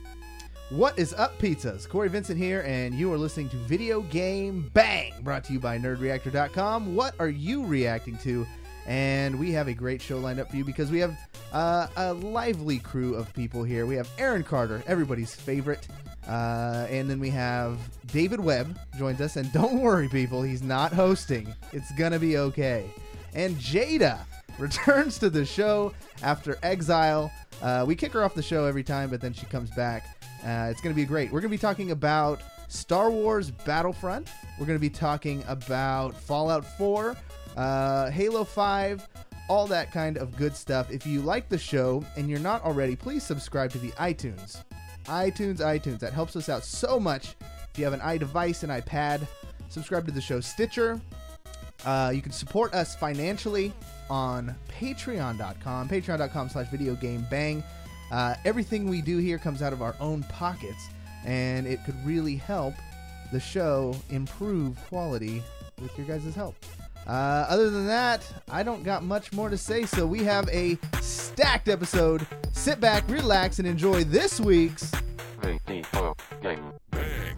What is up, pizzas? Corey Vincent here, and you are listening to Video Game Bang, brought to you by NerdReactor.com. What are you reacting to? And we have a great show lined up for you because we have a lively crew of people here. We have Aaron Carter, everybody's favorite. And then we have David Webb joins us. And don't worry, people, he's not hosting. It's going to be okay. And Jada returns to the show after exile. We kick her off the show every time, but then she comes back. It's going to be great. We're going to be talking about Star Wars Battlefront. We're going to be talking about Fallout 4, Halo 5, all that kind of good stuff. If you like the show and you're not already, please subscribe to the iTunes. iTunes. That helps us out so much. If you have an iDevice, an iPad, subscribe to the show. Stitcher. You can support us financially on patreon.com, patreon.com/videogamebang. Everything we do here comes out of our own pockets, and it could really help the show improve quality with your guys' help. Other than that, I don't got much more to say, so we have a stacked episode. Sit back, relax, and enjoy this week's Video Game Bang.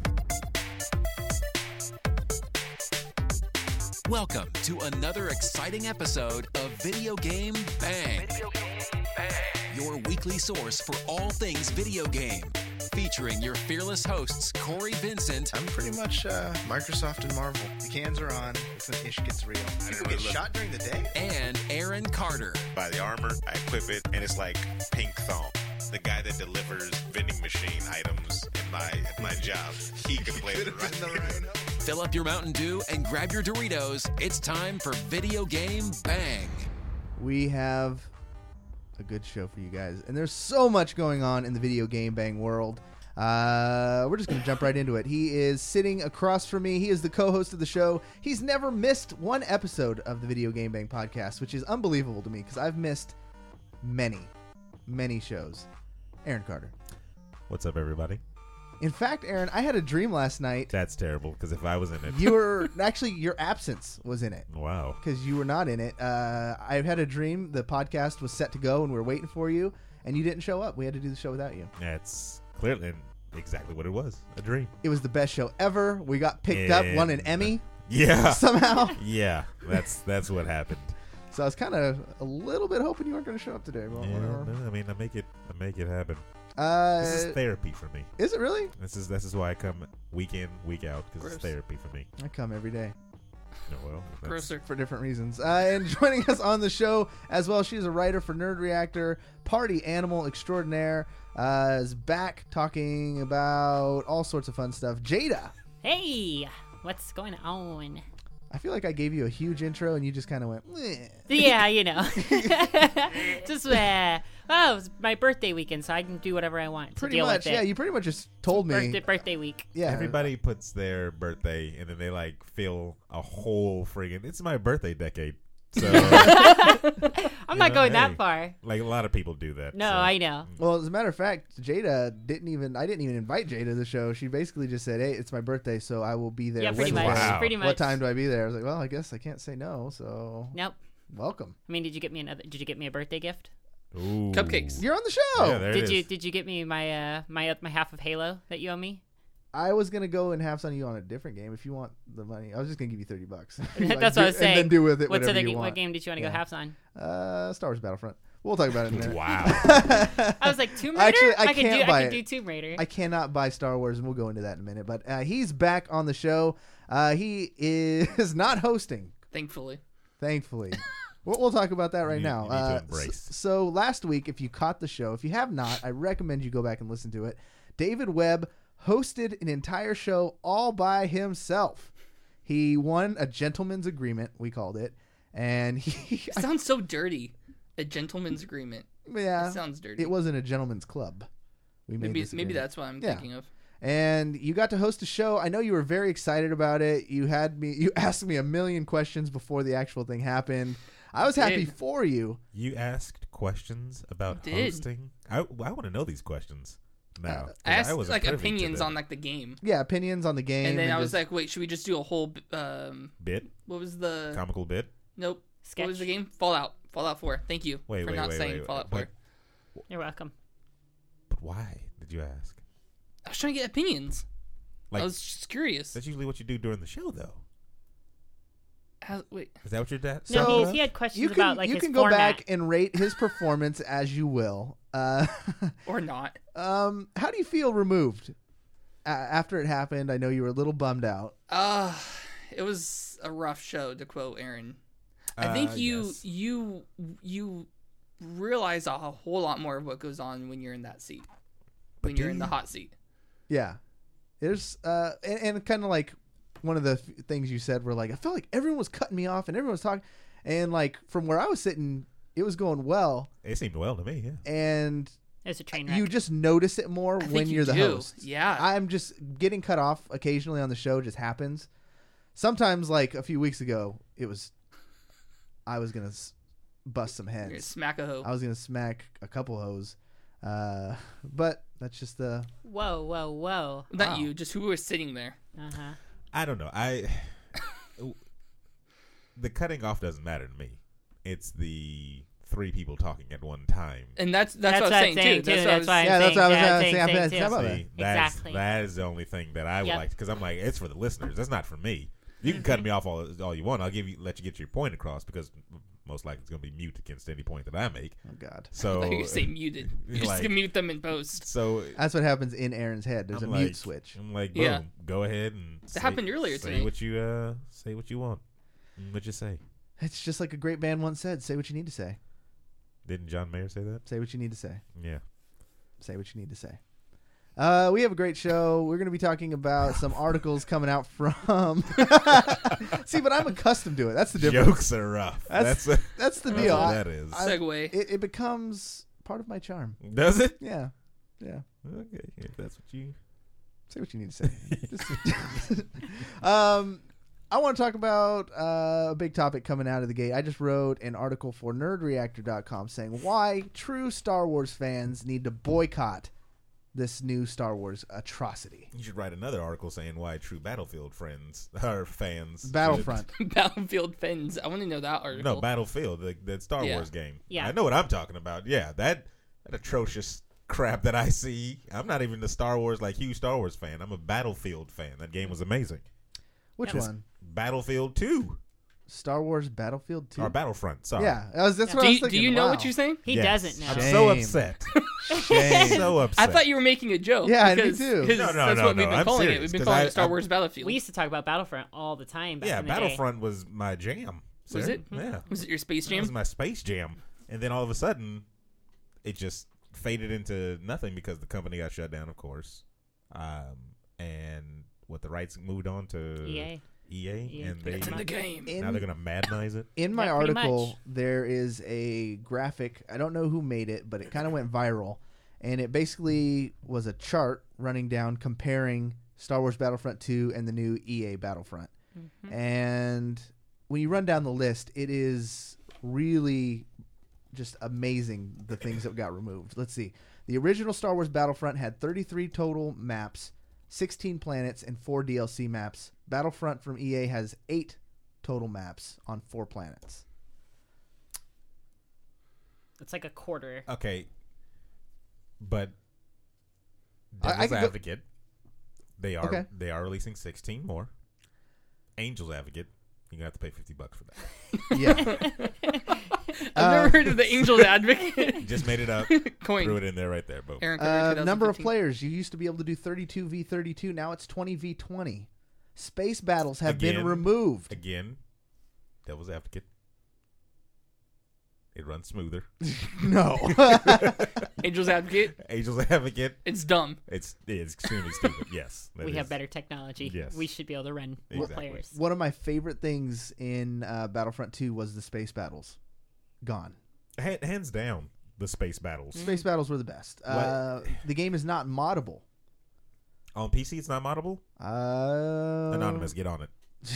Welcome to another exciting episode of Video Game Bang. Video Game Bang. Your weekly source for all things video game. Featuring your fearless hosts, Corey Vincent. I'm pretty much Microsoft and Marvel. The cans are on. It's when ish gets real. People get shot during the day? And Aaron Carter. Buy the armor, I equip it, and it's like pink thong. The guy that delivers vending machine items in my job, he can play it right. Fill up your Mountain Dew and grab your Doritos. It's time for Video Game Bang. We have a good show for you guys, and there's so much going on in the Video Game Bang world. We're just going to jump right into it. He is sitting across from me. He is the co-host of the show. He's never missed one episode of the Video Game Bang podcast, which is unbelievable to me because I've missed many shows. Aaron Carter. What's up, everybody? In fact, Aaron, I had a dream last night. That's terrible, because if I was in it... You were... Actually, your absence was in it. Wow. Because you were not in it. I had a dream. The podcast was set to go, and we were waiting for you, and you didn't show up. We had to do the show without you. That's clearly exactly what it was. A dream. It was the best show ever. We got picked up, won an Emmy. Yeah. Somehow. Yeah, that's what happened. So I was kind of a little bit hoping you weren't going to show up today. But whatever. No, I mean, I make it happen. This is therapy for me. Is it really? This is why I come week in, week out, because it's therapy for me. I come every day. Oh, well, Grosser. For different reasons. And joining us on the show as well, she's a writer for Nerd Reactor, party animal extraordinaire, is back talking about all sorts of fun stuff. Jada. Hey, what's going on? I feel like I gave you a huge intro and you just kind of went, meh. Yeah, you know. Just, it was my birthday weekend, so I can do whatever I want. Pretty deal much, with it. yeah. You pretty much just told me. Birthday week. Yeah. Everybody puts their birthday, and then they like feel a whole friggin' it's my birthday decade. So I'm not going that far. Like a lot of people do that. No, so. I know. Well, as a matter of fact, I didn't even invite Jada to the show. She basically just said, hey, it's my birthday, so I will be there. Yeah, pretty Wednesday. much. Wow. Pretty much. What time do I be there? I was like, well, I guess I can't say no, so Nope. welcome. I mean, did you get me a birthday gift? Ooh. Cupcakes. You're on the show. Yeah, there it is. Did you get me my my half of Halo that you owe me? I was gonna go and have some of you on a different game if you want the money. I was just gonna give you $30. That's what I was saying. And then do with it What's whatever the you want. What game did you want to go halves on? Star Wars Battlefront. We'll talk about it in a minute. Wow. I was like, Tomb Raider? Actually, I can't buy I could it. do Tomb Raider. I cannot buy Star Wars, and we'll go into that in a minute. But he's back on the show. He is not hosting, Thankfully. thankfully. We'll talk about that right now. You need to embrace. So last week, if you caught the show, if you have not, I recommend you go back and listen to it. David Webb hosted an entire show all by himself. He won a gentleman's agreement, we called it, and he It sounds so dirty. A gentleman's agreement. yeah, It sounds dirty. it wasn't a gentleman's club. We made this Maybe agreement. that's what I'm Yeah. thinking of. And you got to host a show. I know you were very excited about it. You asked me a million questions before the actual thing happened. I was happy for you. You asked questions about I did. hosting. I want to know these questions now. I asked wasn't like privy to opinions them. on like the game. Yeah, opinions on the game. And then I was just- like, wait, should we just do a whole bit, what was the comical bit. Nope. Sketch. What was the game? Fallout 4. Thank you Wait, for not saying Fallout 4. But You're welcome. why? did you ask? I was trying to get opinions. Like, I was just curious. that's usually what you do during the show, though. Wait. Is that what your dad? No, So, he had questions You can about like you his can go format. back and rate his performance as you will. Or not. How do you feel removed after it happened? I know you were a little bummed out. It was a rough show, to quote Aaron. I think yes. you realize a whole lot more of what goes on when you're in that seat. When do you're in the you? hot seat. Yeah, there's and kind of like one of the things you said were like, I felt like everyone was cutting me off and everyone was talking, and like from where I was sitting, it was going well, It seemed well to me. Yeah. and It's a train wreck. you just notice it more I when think you you're the do. host. Yeah. I'm just getting cut off occasionally on the show. Just happens. Sometimes, like a few weeks ago, I was gonna bust some You're gonna heads. smack a hoe. I was gonna smack a couple hoes, but that's just the. Whoa. Not wow. you, just who was sitting there. Uh-huh. I don't know. The cutting off doesn't matter to me. It's the 3 people talking at one time. And that's what I was saying too. That's why Yeah, that's what I was saying. saying I'm too. about See, Exactly. that is the only thing that I would Yep. like, because I'm like, it's for the listeners. That's not for me. You can cut me off all you want. I'll let you get your point across, because most likely it's going to be mute against any point that I make. Oh God, So I thought you were saying muted. You're just like- gonna mute them in post. so that's what happens in Aaron's head. There's I'm a like, mute switch. I'm like, boom, Yeah. go ahead and That happened earlier say today. what you want. What you say? It's just like a great band once said: "Say what you need to say. Didn't John Mayer say that? Say what you need to say. Yeah. Say what you need to say." We have a great show. We're going to be talking about some articles coming out from. See, but I'm accustomed to it. That's the difference. Jokes are rough. That's That's the that's deal. what I- that is. Segue. it becomes part of my charm. Does it? Yeah. Okay, if that's what you. Say what you need to say. Just- I want to talk about a big topic coming out of the gate. I just wrote an article for nerdreactor.com saying why true Star Wars fans need to boycott this new Star Wars atrocity. You should write another article saying why true Battlefield friends are fans. Battlefront. Battlefield Fins. I want to know that should- article. No, Battlefield, the Star Yeah. Wars game. Yeah. I know what I'm talking about. Yeah, that atrocious crap that I see. I'm not even the Star Wars, like, huge Star Wars fan. I'm a Battlefield fan. That game was amazing. Which Yep. one? Battlefield 2. Star Wars Battlefield 2? Or Battlefront, sorry. Yeah, that's what I Do was you, thinking. do you know Wow. what you're saying? He Yes. doesn't know. I'm Shame. so upset. Shame. So upset. I thought you were making a joke. Yeah, me because, too. because No, that's what we've been I'm calling serious, it. We've been 'cause calling I- it Star I- Wars Battlefield. We used to talk about Battlefront all the time back Yeah, in the day. Battlefront was my jam. Was sir. it? Yeah. Was it your Space That was Jam? my Space Jam. And then all of a sudden, it just faded into nothing because the company got shut down, of course. And the rights moved on to EA. EA, and they It's in the game. now they're gonna madnize it. In my Yeah, pretty article, much. there is a graphic. I don't know who made it, but it kind of went viral. And it basically was a chart running down comparing Star Wars Battlefront 2 and the new EA Battlefront. Mm-hmm. And when you run down the list, it is really just amazing the things that got removed. Let's see. The original Star Wars Battlefront had 33 total maps, 16 planets, and 4 DLC maps. Battlefront from EA has 8 total maps on 4 planets. It's like a quarter. Okay, but I Devil's could go- Advocate, they are Okay. they are releasing 16 more. Angel's Advocate, you're gonna have to pay $50 for that. Yeah. I've never heard of the Angel's Advocate. Just made it up. Coin. Threw it in there right there. Boom. Aaron Carter, Number of 2015. players. You used to be able to do 32v32. Now it's 20v20. Space battles have been Again. removed. Again, Devil's Advocate. It runs smoother. No. Angel's Advocate. Angel's Advocate. It's dumb. It's extremely stupid. Yes, that We have is- better technology. Yes. We should be able to run more Exactly. players. One of my favorite things in Battlefront 2 was the space battles. Gone. Hands down, the space battles Space battles were the best. The game is not moddable. on PC. It's not moddable. Anonymous, get on it.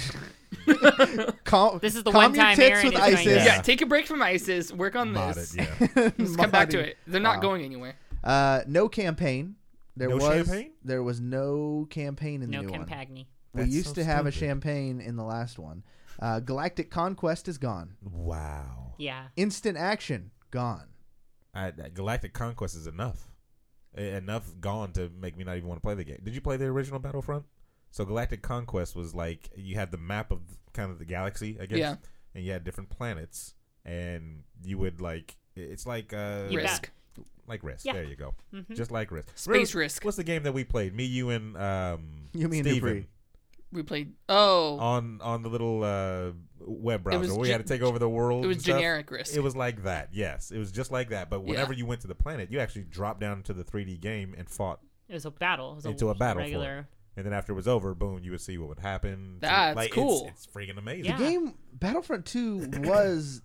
This is the calm one your time tits Aaron with is going ISIS. to- Yeah. Yeah. Take a break from ISIS. Work on Mod this. it. Yeah. Let's come back to Modding. it. They're not Wow. going anywhere. No campaign. No champagne? There was no campaign in the No new one. Campagny. We That's used so to have a stupid. champagne in the last one. Galactic Conquest is gone. Wow. Yeah. Instant action gone. Galactic Conquest is enough. enough gone to make me not even want to play the game. Did you play the original Battlefront? So Galactic Conquest was like you had the map of kind of the galaxy, I guess, Yeah. and you had different planets, and you would like it's like Risk. like Risk. Yeah. There you go, Mhm. just like Risk. Space Risk. What's the game that we played? Me, you, and You mean Steven Dupree. We played. Oh, on the little web browser was where we had to take over the world. it was and stuff. generic Risk. It was like that. Yes, it was just like that. But whenever you went to the planet, you actually dropped down into the 3D game and fought. It was a battle. It was Into a battle for it. regular. And then after it was over, boom, you would see what would happen. That's like, cool. It's freaking amazing. Yeah. The game Battlefront 2 was,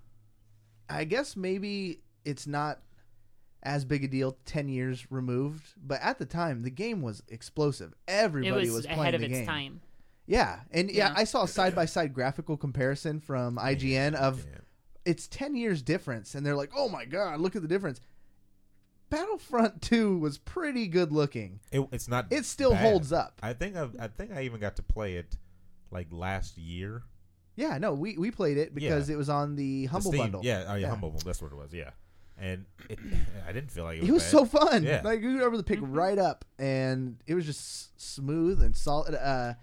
I guess maybe it's not as big a deal 10 years removed, but at the time the game was explosive. Everybody It was playing ahead of the its game. time. Yeah, and yeah, Yeah. I saw a side-by-side graphical comparison from IGN of Yeah. it's 10 years difference, and they're like, "Oh my god, look at the difference." Battlefront 2 was pretty good looking. It's not. It still bad. holds up. I think I even got to play it like last year. Yeah, no, we played it because it was on the Humble Steam. Bundle. Yeah, oh yeah, Yeah. Humble Bundle. That's what it was. Yeah, and I didn't feel like It was bad. so fun. Yeah. Like you were able to pick right up, and it was just smooth and solid.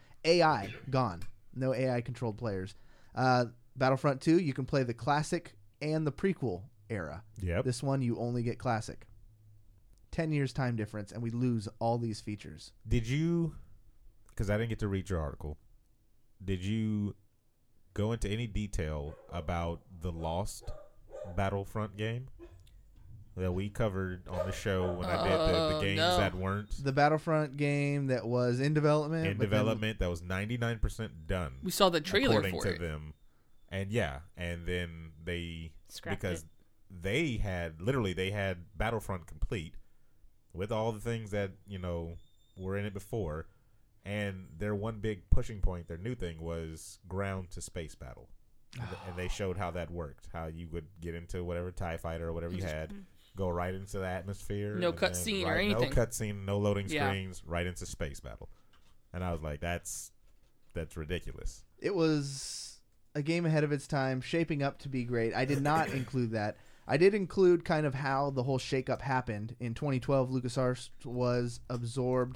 AI gone, no AI controlled players. Battlefront 2, you can play the classic and the prequel era. Yep. This one, you only get classic. 10 years time difference, and we lose all these features. Did you? Because I didn't get to read your article. Did you go into any detail about the Lost Battlefront game that we covered on the show when I did the games no. that weren't The Battlefront game that was in development. in but then- development that was 99% done we saw the trailer according for to it. them, and then they Scrapped because it. they had Battlefront complete with all the things that were in it before, and their one big pushing point, their new thing was ground to space battle. And they showed how that worked, how you would get into whatever TIE fighter or whatever you had, go right into the atmosphere. No and then cutscene or right- anything. No cutscene, no loading Yeah. screens, right into space battle. And I was like, that's ridiculous. It was a game ahead of its time, shaping up to be great. I did not include that. I did include kind of how the whole shakeup happened. In 2012, LucasArts was absorbed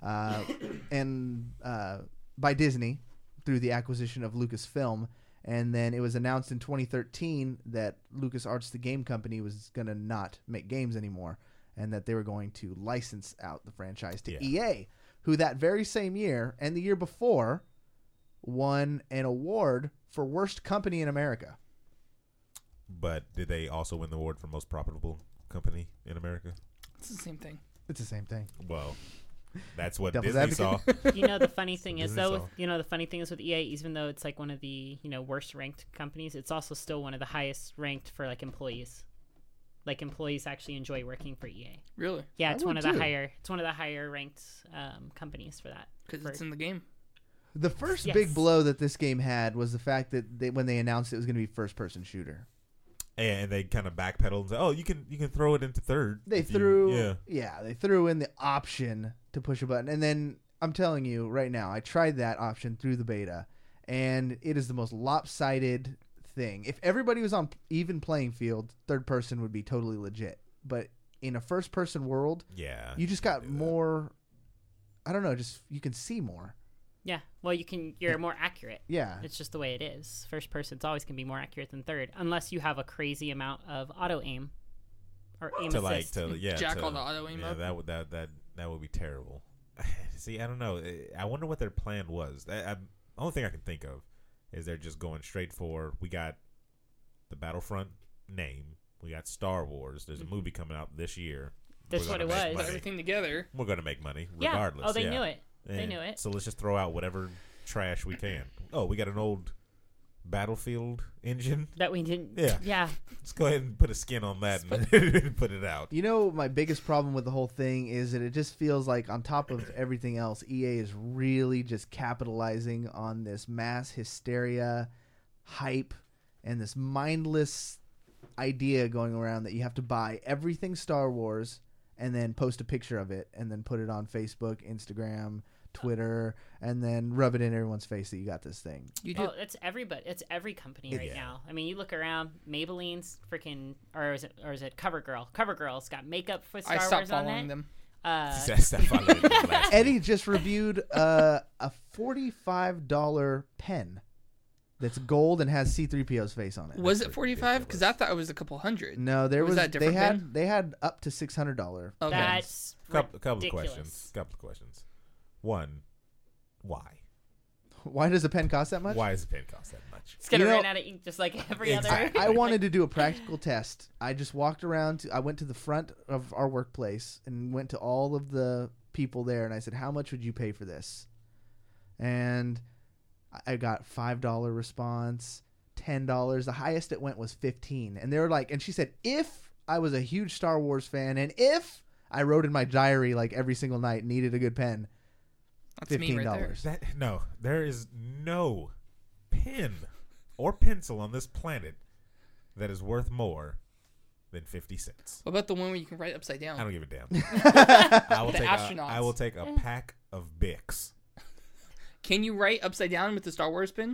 by Disney through the acquisition of Lucasfilm. And then it was announced in 2013 that LucasArts, the game company, was going to not make games anymore, and that they were going to license out the franchise to EA, who that very same year and the year before won an award for worst company in America. But did they also win the award for most profitable company in America? It's the same thing. It's the same thing. Well, that's what Devil's Disney saw. advocate. The funny thing is Disney though, saw. the funny thing is with EA, even though it's like one of the worst ranked companies, it's also still one of the highest ranked for like employees. Like employees actually enjoy working for EA. Really? Yeah, I it's would one of the too. higher. It's one of the higher ranked companies for that. Because For- it's in the game. The first Yes. big blow that this game had was the fact that when they announced it was going to be first-person shooter. And they kind of backpedaled and said, "Oh, you can throw it into third." They if you- threw, they threw in the option to push a button, and then I'm telling you right now, I tried that option through the beta, and it is the most lopsided thing. If everybody was on even playing field, third person would be totally legit. But in a first person world, Yeah. you just got more. I don't know, just you can see more. Yeah. Well, you're more accurate. Yeah, It's just the way it is. First person's always can be more accurate than third, unless you have a crazy amount of auto aim or aim assist. Jack all the auto aim yeah, up. that would be terrible. See, I don't know. I wonder what their plan was. The only thing I can think of is they're just going straight for, we got the Battlefront name, we got Star Wars. There's a movie coming out this year. That's We're what gonna it make was. Put money. everything together. We're gonna make money Yeah. regardless. Oh, they yeah. knew it. They And knew it. So let's just throw out whatever trash we can. Oh, we got an old Battlefield engine. That we didn't. Yeah. Yeah. Let's go ahead and put a skin on that and put it out. You know, my biggest problem with the whole thing is that it just feels like on top of everything else, EA is really just capitalizing on this mass hysteria, hype, and this mindless idea going around that you have to buy everything Star Wars and then post a picture of it and then put it on Facebook, Instagram, Twitter, and then rub it in everyone's face that you got this thing. You do. Oh, it's everybody. It's every company right now. I mean, you look around. Maybelline's freaking, or is it CoverGirl? CoverGirl's got makeup for Star I Wars stopped on following it. them. That's that followed it last Eddie week. just reviewed a $45 pen that's gold and has C-3PO's face on it. Was it That's 45? Because I thought it was a couple hundred. No, there Was was. that different they had pen? they had up to $600. Okay. That's Couple of ridiculous. questions. Couple of questions. One, why? Why does a pen cost that much? Why does the pen cost that much? It's gonna You know- run out of ink just like every Exactly. other. I wanted to do a practical test. I just walked around. I went to the front of our workplace and went to all of the people there, and I said, "How much would you pay for this?" And I got $5 response, $10. The highest it went was $15. And they were like, and she said, if I was a huge Star Wars fan, and if I wrote in my diary like every single night, needed a good pen, That's me right there. No, there is no pen or pencil on this planet that is worth more than 50 cents. What about the one where you can write upside I down? don't give a damn. I will The take astronauts. I will take a pack of Bics. Can you write upside down with the Star Wars pen?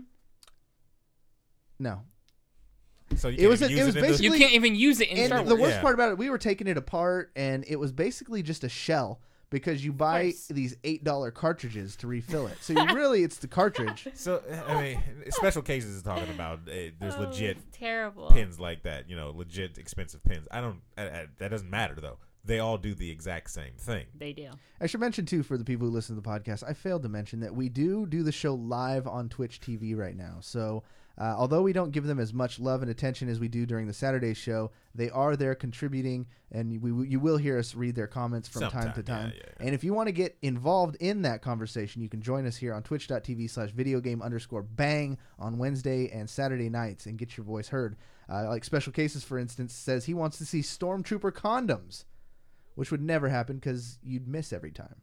no. So you It was can't a- use it was in the- basically- You can't even use it in And Star the Wars. worst Yeah. part about it, we were taking it apart, and it was basically just a shell because you buy course. these $8 cartridges to refill it. So you really, it's the cartridge. So I mean, special cases is talking about there's Oh, legit it's terrible. pins like that. Legit expensive pins. I don't. That doesn't matter though. They all do the exact same thing. They do. I should mention, too, for the people who listen to the podcast, I failed to mention that we do the show live on Twitch TV right now. So although we don't give them as much love and attention as we do during the Saturday show, they are there contributing, and you will hear us read their comments from time to Sometime, time. yeah. And if you want to get involved in that conversation, you can join us here on twitch.tv/videogame_bang on Wednesday and Saturday nights and get your voice heard. Like Special Cases, for instance, says he wants to see Stormtrooper condoms, which would never happen because you'd miss every time.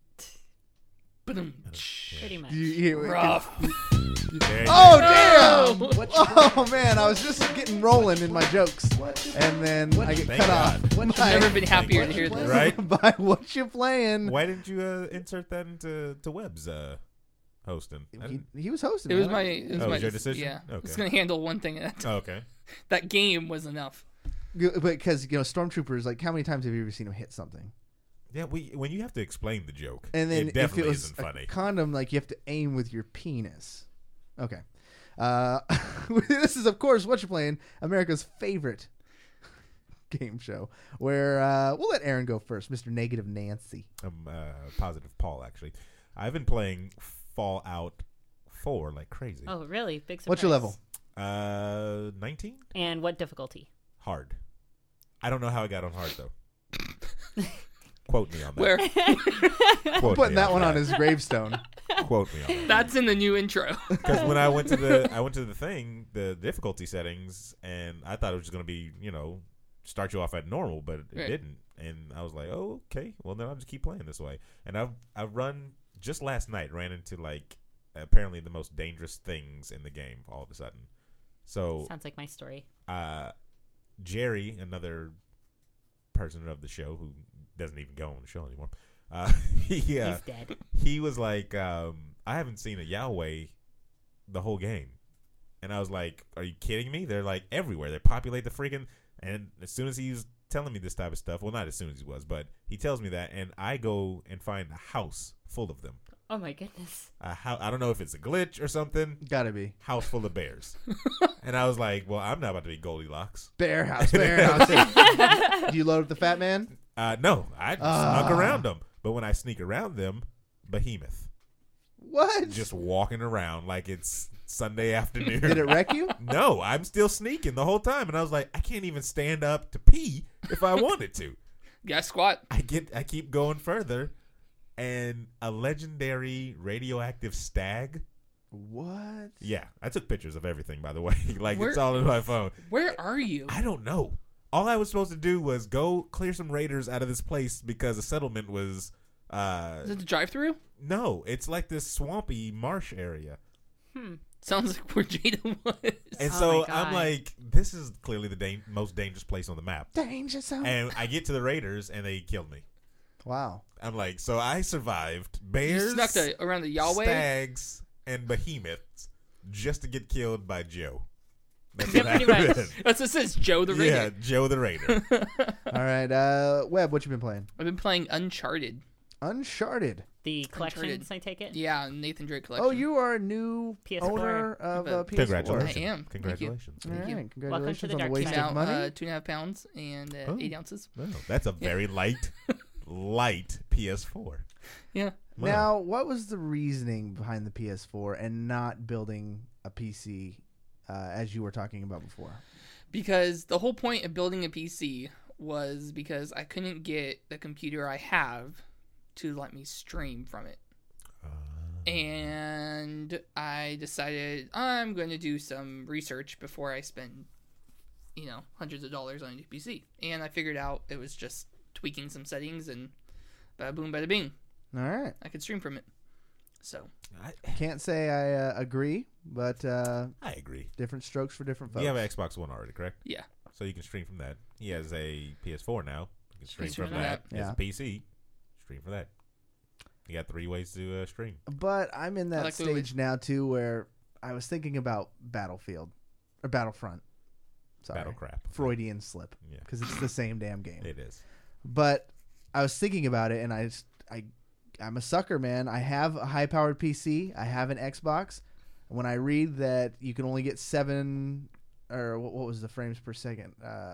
Pretty much. Rough. There you Oh, go. damn! Oh, man, I was just getting rolling in my jokes. And then I get Thank cut God. off. I've never been happier to hear this. Right? By what you playing. Why didn't you insert that into Webb's hosting? He was hosting. It was right? my. It was Oh, it my was your decision? Yeah. Okay. It's gonna handle one thing at a time. Oh, okay. That game was enough. Because, Stormtroopers, like, how many times have you ever seen him hit something? Yeah, when you have to explain the joke, And then it definitely if it was isn't a funny. condom, like, you have to aim with your penis. Okay. This is, of course, What You Playing, America's favorite game show, where we'll let Aaron go first, Mr. Negative Nancy. Positive Paul, actually. I've been playing Fallout 4 like crazy. Oh, really? Big surprise. What's your level? 19? And what difficulty? Hard. I don't know how I got on hard, though. Quote me on that. Where Quote Putting me that one on his gravestone. Quote me on that. that's in the new intro. Because when I went to the thing, the difficulty settings, and I thought it was just gonna be, start you off at normal, but it Right. didn't. And I was like, oh, okay. Well, then I'll just keep playing this way. And I've run just last night, ran into like apparently the most dangerous things in the game all of a sudden. So Sounds like my story. Jerry, another person of the show who doesn't even go on the show anymore, He's dead. he was like, I haven't seen a Yahweh the whole game. And I was like, are you kidding me? They're like everywhere. They populate the freaking. And as soon as he was telling me this type of stuff, well, not as soon as he was, but he tells me that, and I go and find a house full of them. Oh my goodness. I don't know if it's a glitch or something. Gotta be. House full of bears. And I was like, well, I'm not about to be Goldilocks. Bear house. Do you load up the fat man? No, I snuck around them. But when I sneak around them, Behemoth. What? Just walking around like it's Sunday afternoon. Did it wreck you? No, I'm still sneaking the whole time. And I was like, I can't even stand up to pee if I wanted to. Yeah, squat. I keep going further, and a legendary radioactive stag. What? Yeah, I took pictures of everything, by the way. Like, Where- it's all in my phone. Where are you? I don't know. All I was supposed to do was go clear some raiders out of this place because the settlement was. Is it the drive-through? No, it's like this swampy marsh area. Sounds like where Jada was. And Oh so my God. I'm like, this is clearly the most dangerous place on the map. Danger zone. And I get to the raiders, and they killed me. Wow. I'm like, so I survived You bears, snuck around the Yahweh. stags, and behemoths just to get killed by Joe. That's Yeah, what pretty much. happened. That's what it says, Joe the Raider. Yeah, Joe the Raider. All right, Webb, what you been playing? I've been playing Uncharted. Uncharted. The collections, Uncharted. I take it. Yeah, Nathan Drake collection. Oh, you are a new PS4. owner of Of a- PS4. Congratulations. I am. Thank you. Congratulations. All Thank you. right, congratulations the on the dark waste side. Came of out money. 2.5 pounds and Oh. 8 ounces. Wow, that's a very light PS4. Yeah. Wow. Now, what was the reasoning behind the PS4 and not building a PC, as you were talking about before? Because the whole point of building a PC was because I couldn't get the computer I have to let me stream from it. And I decided I'm going to do some research before I spend, hundreds of dollars on a new PC. And I figured out it was just tweaking some settings and bada boom, bada bing. All right. I could stream from it. So, Can't say I agree, but I agree. different strokes for different folks. You have an Xbox One already, correct? yeah. So you can stream from that. He has a PS4 now. You can stream stream from from that. that. He has Yeah. a PC. Stream from that. You got 3 ways to stream. But I'm in that like the stage now, too, where I was thinking about Battlefield. Or Battlefront. Sorry. Battle crap. Freudian slip. Yeah. Because it's the same damn game. It is. But I was thinking about it, and I'm a sucker, man. I have a high-powered PC. I have an Xbox. When I read that you can only get 7, or what was the frames per second?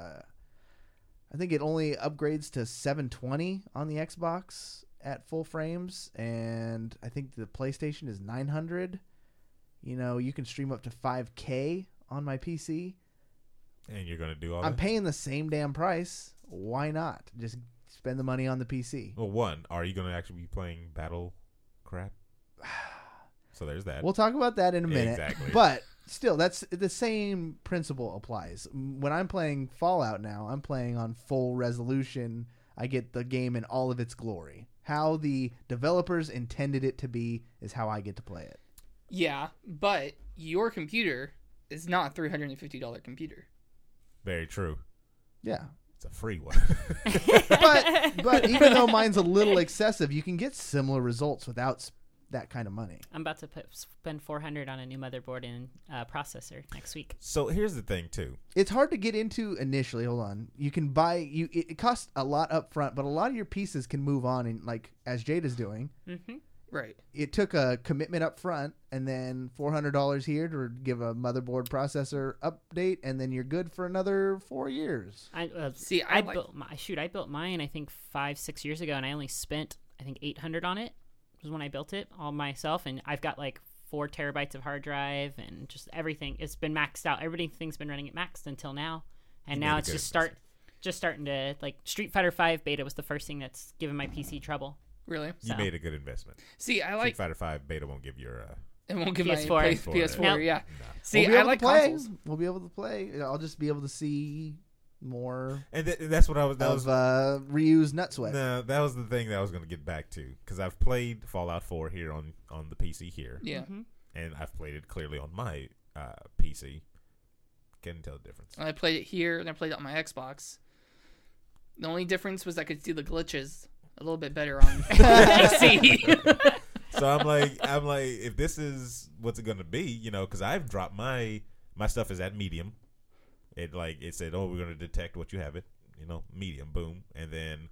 I think it only upgrades to 720 on the Xbox at full frames, and I think the PlayStation is 900. You can stream up to 5K on my PC. And you're going to do all I'm that? paying the same damn price. Why not? Just spend the money on the PC. Well, one, are you going to actually be playing Battle crap? So there's that. We'll talk about that in a minute. Exactly. But still, that's the same principle applies. When I'm playing Fallout now, I'm playing on full resolution. I get the game in all of its glory. How the developers intended it to be is how I get to play it. Yeah, but your computer is not a $350 computer. Very true. Yeah. It's a free one. But even though mine's a little excessive, you can get similar results without that kind of money. I'm about to spend $400 on a new motherboard and processor next week. So here's the thing, too. It's hard to get into initially. Hold on. You can buy it costs a lot up front, but a lot of your pieces can move on, and like as Jada's doing. Mm-hmm. Right. It took a commitment up front and then $400 here to give a motherboard processor update, and then you're good for another 4 years. I built mine I think 5-6 years ago, and I only spent I think $800 on it. Was when I built it all myself, and I've got like 4 terabytes of hard drive and just everything. It's been maxed out. Everything's been running it maxed until now, and now it's just starting to, like, Street Fighter 5 beta was the first thing that's given my PC trouble. Really? You made a good investment. See, I Street like. Fighter 5 beta won't give your... It won't give PS4. my PS4, PS4. Nope. Yeah. No. See, We'll be I able like to play. consoles. We'll be able to play. I'll just be able to see more And that's what I was... That of was Ryu's nut sweat. No, that was the thing that I was going to get back to, because I've played Fallout 4 here on the PC here, Yeah. Mm-hmm. and I've played it clearly on my PC. Can't tell the difference. And I played it here, and I played it on my Xbox. The only difference was I could see the glitches a little bit better on PC. So I'm like, if this is what's it going to be, because I've dropped my stuff is at medium. It said, oh, we're going to detect what you have it, medium, boom, and then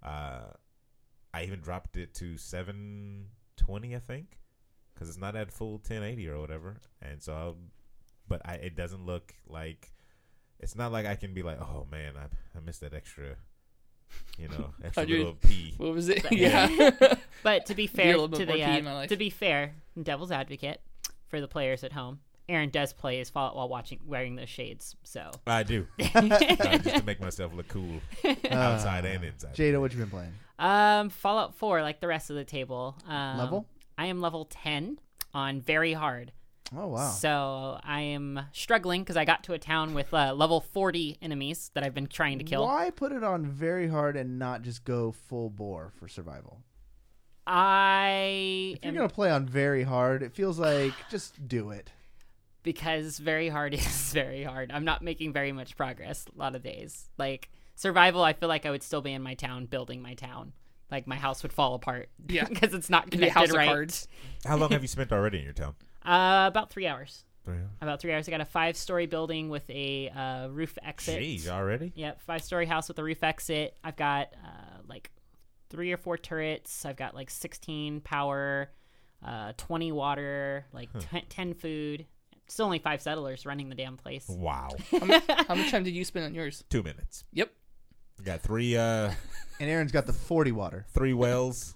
I even dropped it to 720, I think, because it's not at full 1080 or whatever, and so, it doesn't look like, it's not like I can be like, oh man, I missed that extra, extra little P. What was it? Yeah. But to be Need a fair little bit more pee in my life. to be fair, devil's advocate for the players at home, Aaron does play his Fallout while wearing those shades. So I do, just to make myself look cool outside and inside. Jada, what you been playing? Fallout 4, like the rest of the table. Level? I am level 10 on very hard. Oh, wow. So I am struggling because I got to a town with level 40 enemies that I've been trying to kill. Why put it on very hard and not just go full bore for survival? If you're going to play on very hard, it feels like just do it. Because very hard is very hard. I'm not making very much progress a lot of days. Like, survival, I feel like I would still be in my town, building my town. Like, my house would fall apart. Yeah. Because it's not It'd be a connected house right. of cards. How long have you spent already in your town? About 3 hours. About 3 hours. I got a 5-story building with a roof exit. Jeez, already? Yep, 5-story house with a roof exit. I've got like 3 or 4 turrets. I've got like 16 power, 20 water, like 10 food. Still only 5 settlers running the damn place. Wow. How much time did you spend on yours? 2 minutes. Yep. I got 3 And Aaron's got the 40 water. 3 wells.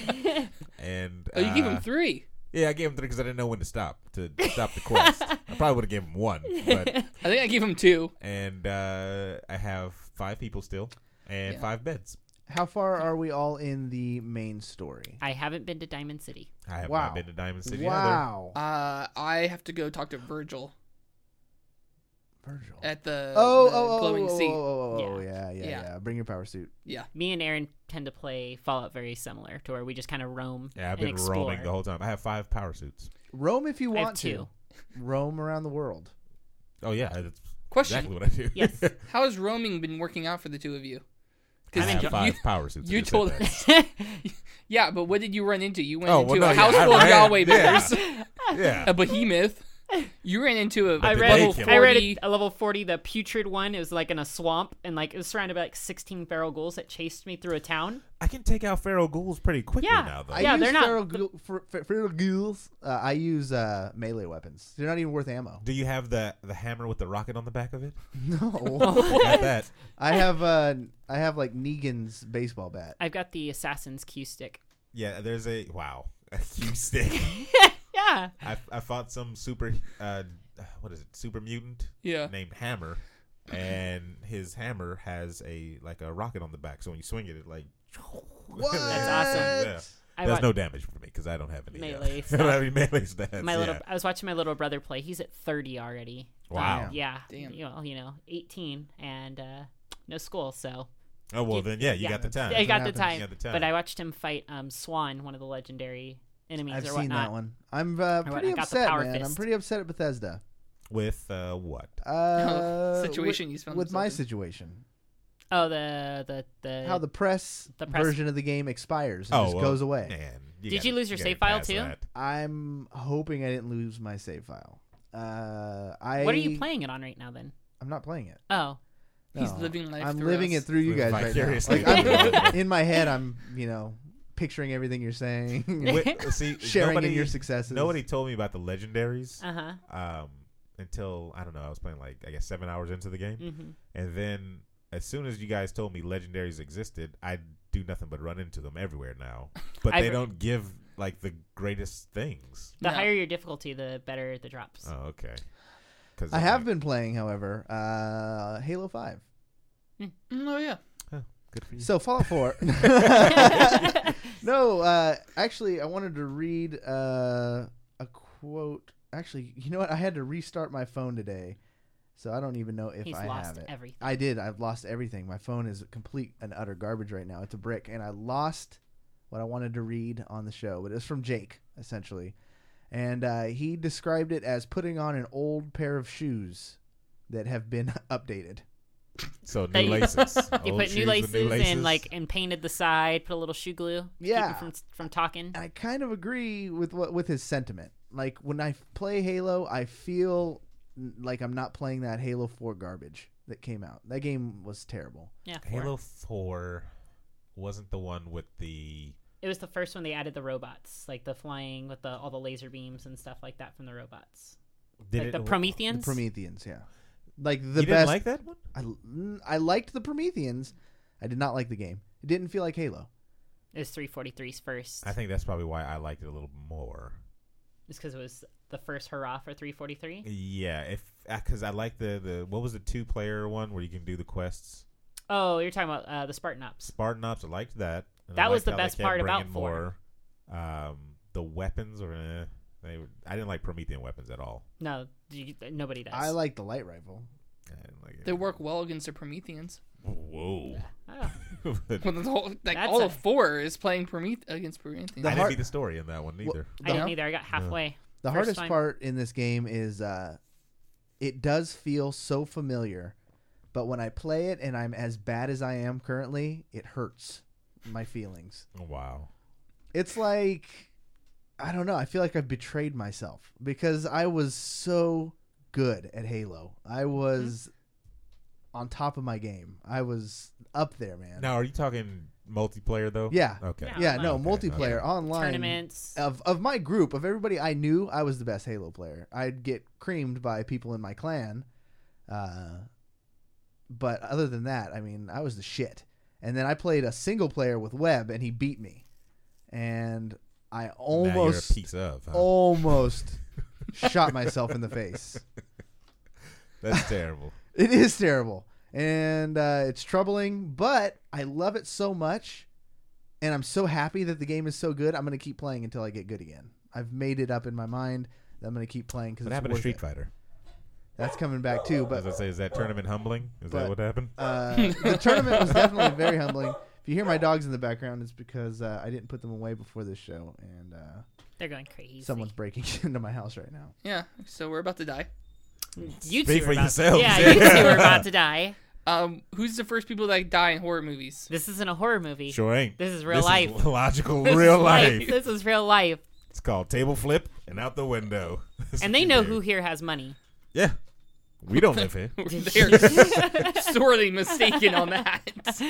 And Oh, you gave him 3. Yeah, I gave him 3 because I didn't know when to stop the quest. I probably would have given him 1, but I think I gave him 2. and I have 5 people still and 5 beds. How far are we all in the main story? I haven't been to Diamond City. I have Wow. not been to Diamond City Wow. I have to go talk to Virgil Virgil. at the Oh, glowing sea. Yeah. Bring your power suit. Yeah. Me and Aaron tend to play Fallout very similar, to where we just kind of roam either. Yeah, I've and been explore. roaming the whole time. I have 5 power suits. Roam if you I have want to. 2. Roam around the world. Oh yeah, that's Question: exactly what I do. Yes. How has roaming been working out for the two of you? I have you- 5 power suits. you just told said that. Yeah, but what did you run into? You went Oh, into well, no, a yeah, house I full of ran- Yahweh yeah. bears, Yeah. a behemoth. You ran into a I did read, they level kill 40. I read a level 40, the putrid one. It was like in a swamp, and like it was surrounded by like 16 feral ghouls that chased me through a town. I can take out feral ghouls pretty quickly Yeah. now, though. I Yeah, use they're not- feral ghouls. I use melee weapons. They're not even worth ammo. Do you have the hammer with the rocket on the back of it? No. Got that. I have like Negan's baseball bat. I've got the Assassin's Q stick. Yeah, there's a cue stick. Yeah. I fought some super super mutant Yeah. named Hammer, and his hammer has a rocket on the back. So when you swing it, it like What? That's awesome. Yeah. I Does wa- no damage for me because I don't have any Melee I don't have any stuff. melee stats. My little, yeah. I was watching my little brother play. He's at 30 already. Wow. Yeah. Damn. You know, 18 and no school, so Oh well, then you yeah. got the time. I got the happens. time. You got the time. But I watched him fight Swan, one of the legendary enemies I've or seen whatnot. that one. I'm what- pretty I got the upset, power man. I'm fist. pretty upset at Bethesda. With what? Situation with, he's found with my himself in. situation. Oh, the How the press version of the game expires and just well, goes away. Man, Did you lose your gotta save get file past too? that. I'm hoping I didn't lose my save file. What are you playing it on right now then? I'm not playing it. Oh, He's No. living life I'm through living us. it through you guys right now. Vicariously Like, through you. I'm, in my head, I'm picturing everything you're saying, See, sharing nobody, in your successes. Nobody told me about the legendaries uh-huh. until I don't know. I was playing I guess 7 hours into the game, Mm-hmm. and then as soon as you guys told me legendaries existed, I do nothing but run into them everywhere now. But they don't give the greatest things. The No. higher your difficulty, the better the drops. Oh, okay. Because I have been playing, however, Halo 5. Oh yeah. good for you. So Fallout 4. No, actually, I wanted to read a quote. Actually, you know what? I had to restart my phone today, so I don't even know if He's I lost have it. everything. I did. I've lost everything. My phone is complete and utter garbage right now. It's a brick, and I lost what I wanted to read on the show. But it was from Jake, essentially, and he described it as putting on an old pair of shoes that have been updated. So That new you- laces. You Old put shoes new with laces and painted the side, put a little shoe glue to Yeah. keep you from talking. I kind of agree with his sentiment. Like when I play Halo, I feel like I'm not playing that Halo 4 garbage that came out. That game was terrible. Yeah, Halo 4 wasn't the one with the. It was the first one they added the robots, like the flying with all the laser beams and stuff like that from the robots. Did Like the The Prometheans. Prometheans, yeah. Like the you best. didn't like that one? I liked the Prometheans. I did not like the game. It didn't feel like Halo. It was 343's first. I think that's probably why I liked it a little more. It's because it was the first hurrah for 343. Yeah, because I like the what was the 2-player one where you can do the quests. Oh, you're talking about the Spartan Ops. Spartan Ops, I liked that. And That I was liked the how they best kept part about bringing 4. more. The weapons I didn't like Promethean weapons at all. No, nobody does. I like the light rifle. I didn't like it. They work well against the Prometheans. Whoa. Oh. But Well, the whole, That's all a- of 4 is playing against Prometheans. I didn't hard- beat the story in that one either. I didn't either. I got halfway. The First hardest time. part in this game is it does feel so familiar, but when I play it and I'm as bad as I am currently, it hurts my feelings. Wow. It's like I don't know. I feel like I've betrayed myself because I was so good at Halo. I was on top of my game. I was up there, man. Now, are you talking multiplayer though? Yeah. Okay. Yeah. Yeah, no, online. multiplayer, online. Tournaments. Of my group, of everybody I knew, I was the best Halo player. I'd get creamed by people in my clan. But other than that, I mean, I was the shit. And then I played a single player with Webb, and he beat me. And I Now you're a almost, piece of. Huh? almost shot myself in the face. That's terrible. It is terrible. And it's troubling, but I love it so much. And I'm so happy that the game is so good. I'm going to keep playing until I get good again. I've made it up in my mind that I'm going to keep playing because What it's happened to worth Street it. Fighter? That's coming back too. But As I say, is that tournament humbling? Is that but- what happened? the tournament was definitely very humbling. If you hear my dogs in the background, it's because I didn't put them away before this show, and They're going crazy. someone's breaking into my house right now. Yeah, so we're about to die. You Speak two for are about, yourselves. Yeah, you two are about to die. Who's the first people that die in horror movies? This isn't a horror movie. Sure ain't. This is real life. Is logical, This real is life. This is real life. It's called table flip and out the window. That's And what they you know do. who here has money. Yeah, we don't live here. They're sorely mistaken on that.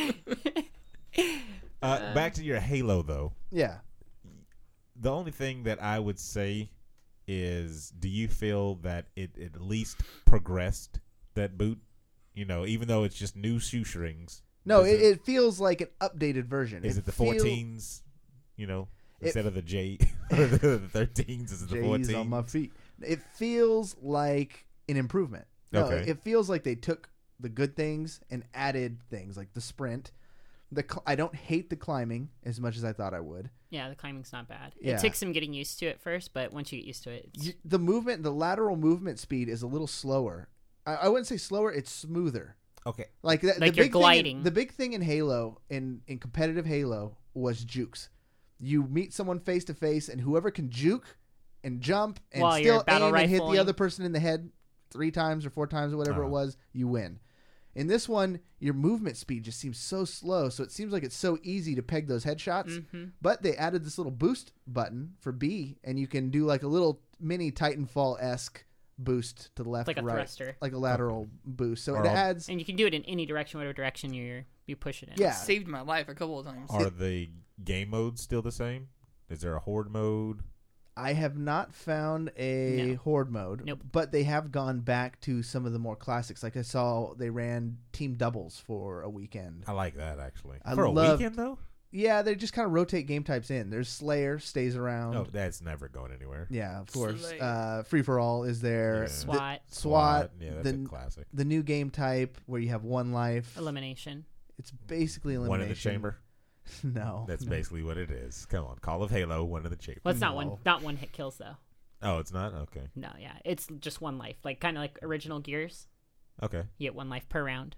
Back to your Halo though. Yeah. The only thing that I would say is, do you feel that it at least progressed that boot? You know, even though it's just new shoestrings. No, Is it feels like an updated version. Is it the feel- 14s? You know, It- instead of the J or the 13s, is it the J's 14s? on my feet. It feels like an improvement. No, Okay. it feels like they took the good things and added things like the sprint. I don't hate the climbing as much as I thought I would. Yeah, the climbing's not bad. Yeah. It takes some getting used to it first, but once you get used to it, it's, The movement, the lateral movement speed is a little slower. I wouldn't say slower; it's smoother. Okay. Like Like the you're big gliding. the big thing in Halo, in competitive Halo, was jukes. You meet someone face to face, and whoever can juke and jump and While you're still battle aim and hit the rifling. other person in the head 3 times or 4 times or whatever it was, you win. In this one, your movement speed just seems so slow, so it seems like it's so easy to peg those headshots. Mm-hmm. But they added this little boost button for B, and you can do like a little mini Titanfall-esque boost to the left, like a right, thruster. like a lateral boost. So Or it all- adds. And you can do it in any direction, whatever direction you push it in. Yeah. Saved my life a couple of times. Are the game modes still the same? Is there a horde mode? I have not found a No. horde mode, Nope. but they have gone back to some of the more classics. Like I saw they ran team doubles for a weekend. I like that actually. I For a loved- weekend though? Yeah, they just kind of rotate game types in. There's Slayer stays around. No, that's never going anywhere. Yeah, of course. Slayer. Free for all is there. Yeah. The- SWAT, SWAT. Yeah, that's the, a classic. the new game type where you have one life. elimination. It's basically elimination. One in the chamber. No, That's no. basically what it is. Come on, Call of Halo, one in the chamber. Well, it's No. not one hit kills though. Oh, it's not? Okay. No, yeah, it's just one life, like kind of like original Gears. Okay. You get one life per round.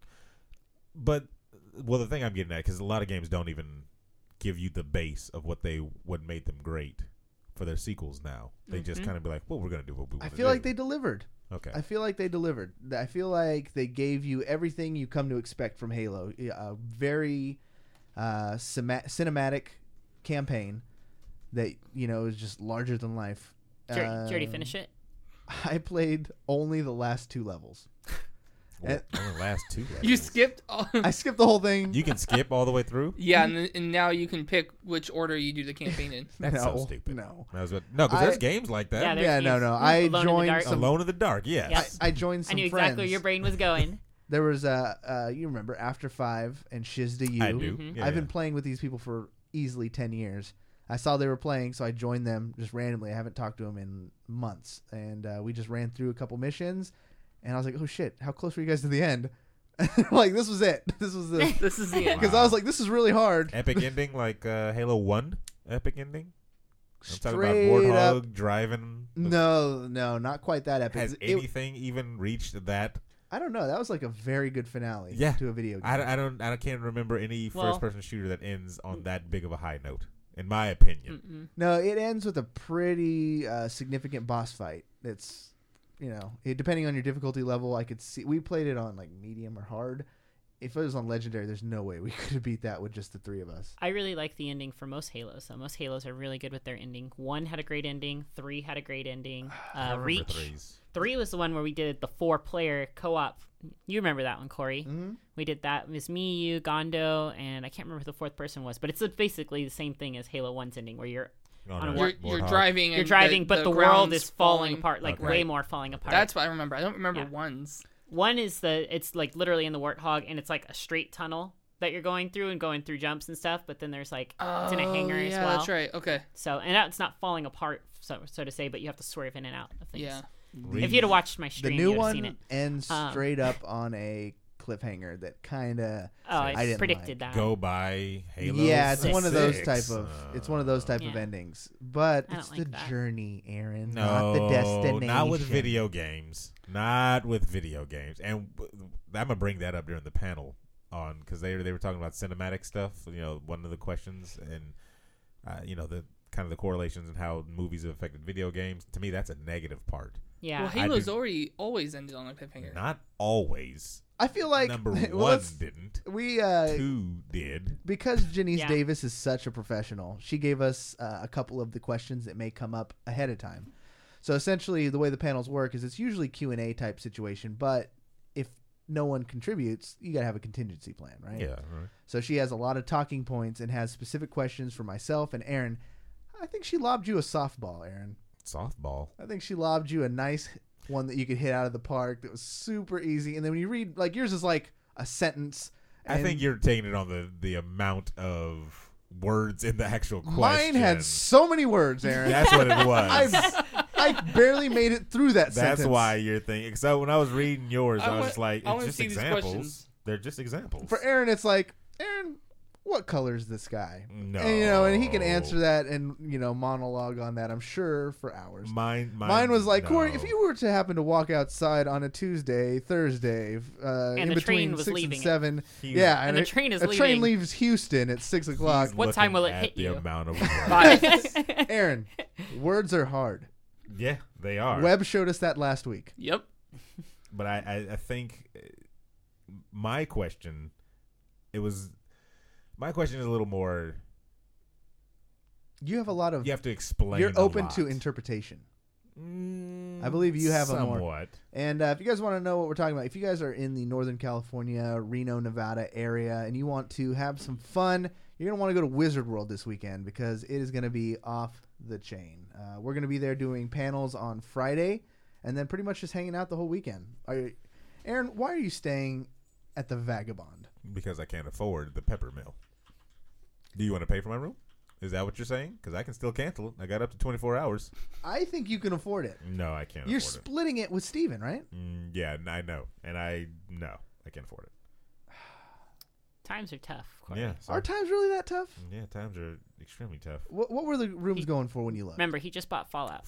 But, well, the thing I'm getting at, because a lot of games don't even give you the base of what made them great for their sequels now. They just Mhm. kind of be like, well, we're going to do what we want I to feel do. like they delivered. Okay. I feel like they delivered. I feel like they gave you everything you come to expect from Halo. A very cinematic campaign that, you know, is just larger than life. Did you already finish it? I played only the last 2 levels. Well, only the last 2 levels. You skipped all. I skipped the whole thing. You can skip all the way through? Yeah, and now you can pick which order you do the campaign in. That's so No, stupid. no. Because there's games like that. Yeah, there's Yeah, no, games. no. I Alone in the joined Dark. some. Alone in the Dark, yes. Yep. I joined some I knew friends. exactly where your brain was going. There was you remember After 5 and Shiz to You. I do. Mhm. Yeah, I've yeah. been playing with these people for easily 10 years. I saw they were playing, so I joined them just randomly. I haven't talked to them in months. And we just ran through a couple missions. And I was like, oh, shit, how close were you guys to the end? Like, this was it. This was the... This is the end. Because I was like, this is really hard. Epic ending like Halo 1 epic ending? I'm talking about Straight Warthog up. driving. No, not quite that epic. Has It- anything even reached that? I don't know. That was like a very good finale Yeah. to a video game. I can't remember any Well- first person shooter that ends on that big of a high note, in my opinion. Mm-mm. No, it ends with a pretty significant boss fight. It's, you know, depending on your difficulty level, I could see. We played it on like medium or hard. if it was on Legendary, there's no way we could have beat that with just the 3 of us. I really like the ending for most Halos. So most Halos are really good with their ending. 1 had a great ending. 3 had a great ending. I remember Reach. 3s. 3 was the one where we did the 4-player co-op. You remember that one, Corey? Mm-hmm. We did that. It was me, you, Gondo, and I can't remember who the 4th person was. But it's basically the same thing as Halo 1's ending, where you're on a You're driving. You're and driving, but the world ground's is falling apart, like Okay. way more falling apart. That's what I remember. I don't remember Yeah. ones. 1 is it's like literally in the Warthog, and it's like a straight tunnel that you're going through and going through jumps and stuff. But then there's like it's in a hangar as well. That's right. Okay. So and it's not falling apart, so to say, but you have to swerve in and out of things. Yeah. If you'd have watched my The stream, new you'd have seen one it. ends straight up on a cliffhanger that kind of Oh, I didn't predicted like. that. Go by Halo. Yeah, it's one of those 6. type of it's one of those type of Yeah. endings. But I don't it's like the that. journey, Aaron, No, not the destination. not with video games. Not with video games. And I'm gonna bring that up during the panel on because they were talking about cinematic stuff. You know, one of the questions and you know the kind of the correlations and how movies have affected video games. To me, that's a negative part. Yeah. Well, Halo's always ended on a cliffhanger. Not always. I feel like Number well, one let's- didn't. we 2 did. because Janice Yeah. Davis is such a professional, she gave us a couple of the questions that may come up ahead of time. So essentially, the way the panels work is it's usually Q&A type situation, but if no one contributes, you gotta have a contingency plan, right? Yeah. Right. So she has a lot of talking points and has specific questions for myself and Aaron. I think she lobbed you a softball, Aaron. Softball. I think she lobbed you a nice one that you could hit out of the park that was super easy. And then when you read, like, yours is like a sentence. I think you're taking it on the amount of words in the actual question. Mine had so many words, Aaron. That's what it was. I barely made it through that sentence. That's why you're thinking. So when I was reading yours, I was just like, I it's wanna just see these examples. questions. They're just examples. For Aaron, it's like, Aaron, what color is the sky? No. And, and he can answer that and, monologue on that, I'm sure, for hours. Mine was like, no. Corey, if you were to happen to walk outside on a Tuesday, Thursday, in the between train was 6 leaving and it. 7, He's- And the train is a train leaving. leaves Houston at 6 o'clock. He's What time will it looking hit at the you? amount of words. 5. Aaron, words are hard. Yeah, they are. Webb showed us that last week. Yep. But I think my question, my question is a little more. You have a lot of. You have to explain. You're a open lot. to interpretation. I believe you have a more. somewhat. And if you guys want to know what we're talking about, if you guys are in the Northern California, Reno, Nevada area, and you want to have some fun, you're going to want to go to Wizard World this weekend because it is going to be off the chain. We're going to be there doing panels on Friday and then pretty much just hanging out the whole weekend. Aaron, why are you staying at the Vagabond? Because I can't afford the pepper mill. Do you want to pay for my room? Is that what you're saying? Because I can still cancel it. I got up to 24 hours. I think you can afford it. No, I can't You're afford splitting it with Steven, right? it. Yeah, I know. And I can't afford it. Times are tough. Corey. Yeah. Are times really that tough? Yeah, times are extremely tough. What were the rooms going for when you left? Remember, he just bought Fallout.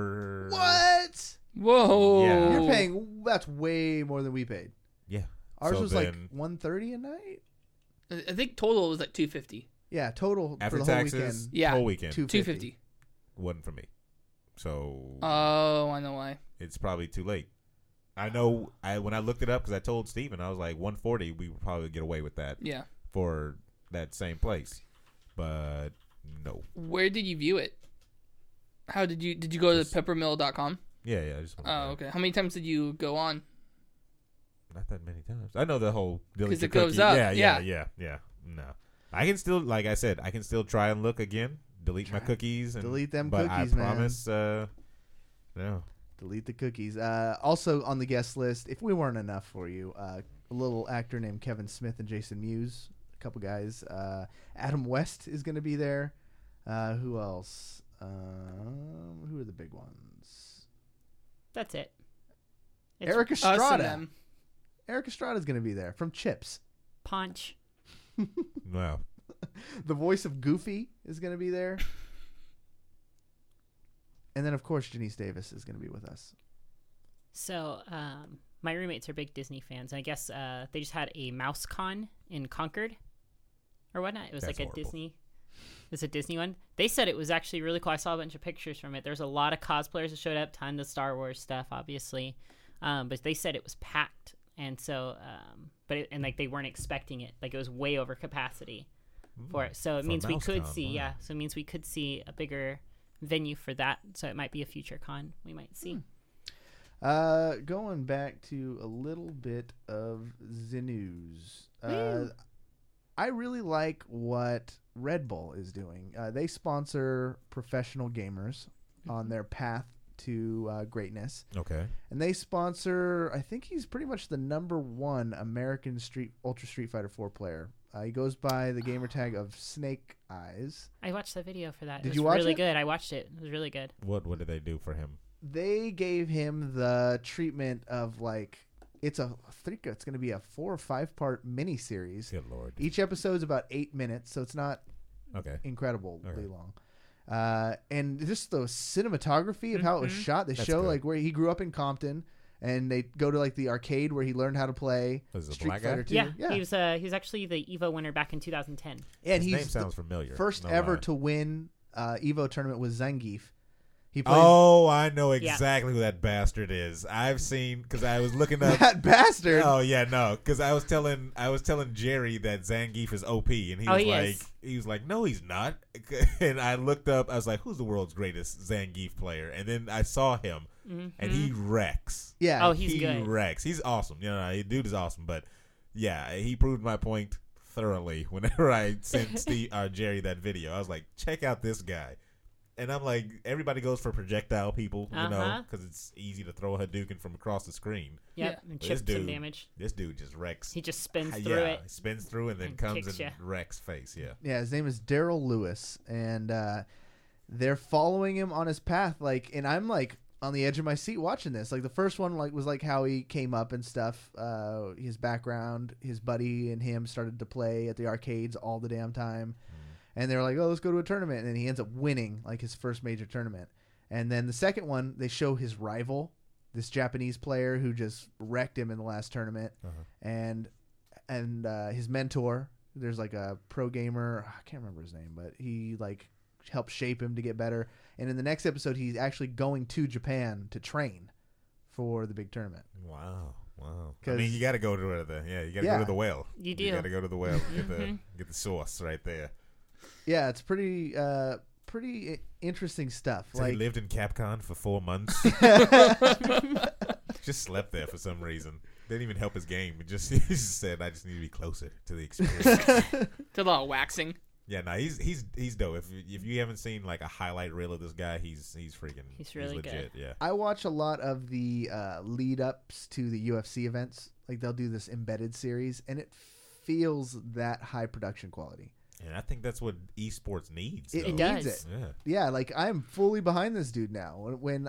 What? Whoa. Yeah. You're paying. That's way more than we paid. Yeah. Ours So was like then- $130 a night. I think total was like $250. Yeah, total After for the whole taxes, weekend. Yeah. whole weekend $250. wasn't for me. So Oh, I know why. it's probably too late. I know. When I looked it up, because I told Steven, I was like, 140. We would probably get away with that Yeah. for that same place, but no. Where did you view it? How did you go to peppermill.com? Yeah. I just went Oh, there. okay. How many times did you go on? Not that many times. I know the whole delete 'Cause the it goes cookie. up, Yeah. yeah. No, I can still, like I said, I can still try and look again. Delete my cookies. And, Delete them but cookies, I man. promise. No. Delete the cookies. Also on the guest list, if we weren't enough for you, a little actor named Kevin Smith and Jason Mewes, a couple guys. Adam West is going to be there. Who else? Who are the big ones? That's it. It's Eric Us and Estrada. them. Eric Estrada is going to be there from Chips. Punch. Wow. The voice of Goofy is going to be there. And then, of course, Janice Davis is going to be with us. So, my roommates are big Disney fans. And I guess they just had a Mouse Con in Concord or whatnot. It was That's like a horrible. Disney. It's a Disney one. They said it was actually really cool. I saw a bunch of pictures from it. There's a lot of cosplayers that showed up, tons of Star Wars stuff, obviously. But they said it was packed. and so and like they weren't expecting it. Like it was way over capacity for it. So it For means we could MouseCon, see, wow. So it means we could see a bigger venue for that. So it might be a future con we might see. Going back to a little bit of the news. I really like what Red Bull is doing. They sponsor professional gamers on their path to greatness. Okay. And they sponsor, I think he's pretty much the #1 American Ultra Street Fighter 4 player. He goes by the gamer tag of Snake Eyes. I watched the video for that. Did It was you watch really it? good. I watched it. It was really good. What did they do for him? They gave him the treatment of like, I think it's going to be a 4 or 5 part mini series. Good Lord. Each episode's about 8 minutes, so it's not Okay. incredibly Okay. long. And just the cinematography of how it was shot. They That's show good. like where he grew up in Compton, and they go to like the arcade where he learned how to play Was it a Street black guy? Fighter 2. Yeah, he was actually the Evo winner back in 2010. And His name he's sounds familiar. first No ever lie. to win Evo tournament with Zangief. He plays Oh, I know Yeah. exactly who that bastard is. I've seen because I was looking up. that bastard. Oh yeah, no, because I was telling Jerry that Zangief is OP, and he was like, no, he's not. And I looked up. I was like, who's the world's greatest Zangief player? And then I saw him, and he wrecks. Yeah. Oh, he's he good. wrecks. He's awesome. The dude is awesome. But yeah, he proved my point thoroughly. Whenever I sent Jerry that video, I was like, check out this guy. And I'm like, everybody goes for projectile people, because it's easy to throw a Hadouken from across the screen. Yep, Yeah. and But chip this some dude- damage. This dude just wrecks. He just spins Yeah, through it. he spins through and then and comes kicks and ya. wrecks face. Yeah. Yeah, his name is Daryl Lewis, and they're following him on his path. Like, and I'm like on the edge of my seat watching this. Like the first one, was like how he came up and stuff. His background, his buddy and him started to play at the arcades all the damn time, and they're like, "Oh, let's go to a tournament," and he ends up winning like his first major tournament. And then the second one, they show his rival, this Japanese player who just wrecked him in the last tournament, and his mentor. There's like a pro gamer, I can't remember his name, but he like helped shape him to get better. And in the next episode, he's actually going to Japan to train for the big tournament. Wow. I 'Cause- mean, you got to go to go Yeah. to the well. You do. You got to go to the well. Get the sauce right there. Yeah, it's pretty interesting stuff. So like he lived in Capcom for 4 months. Just slept there for some reason. Didn't even help his game. He just said, "I just need to be closer to the experience." Did a lot of waxing. Yeah, no, he's dope. If you haven't seen like a highlight reel of this guy, he's freaking. He's really legit. good. Yeah. I watch a lot of the lead ups to the UFC events. Like they'll do this embedded series, and it feels that high production quality. And I think that's what esports needs. It though. needs does. it. Yeah. Yeah, like I'm fully behind this dude now. When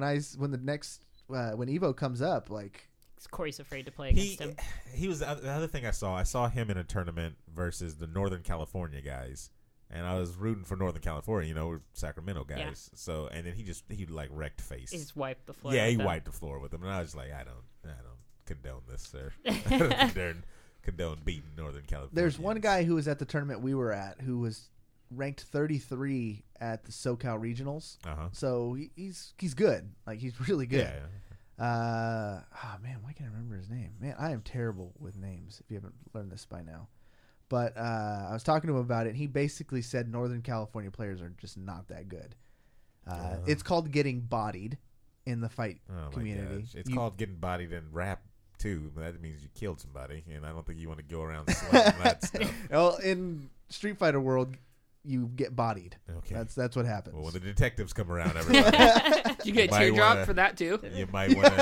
Evo comes up, like Corey's afraid to play against him. He was the other thing I saw him in a tournament versus the Northern California guys, and I was rooting for Northern California, we're Sacramento guys. Yeah. So and then he like wrecked face. He just wiped the floor. Yeah, with he them. wiped the floor with him, and I was like, I don't condone this, sir. I don't condone beating Northern California. there's one guy who was at the tournament we were at who was ranked 33 at the SoCal regionals. So he's good. Like he's really good. Yeah. Man, why can't I remember his name? Man, I am terrible with names. If you haven't learned this by now, but I was talking to him about it. And he basically said Northern California players are just not that good. It's called getting bodied in the fight Oh community. my gosh. It's called getting bodied in rap too. That means you killed somebody, and I don't think you want to go around slamming that stuff. Well, in Street Fighter world, you get bodied. Okay. That's what happens. Well, when the detectives come around, everybody, You get a might teardrop wanna- for that too. you might want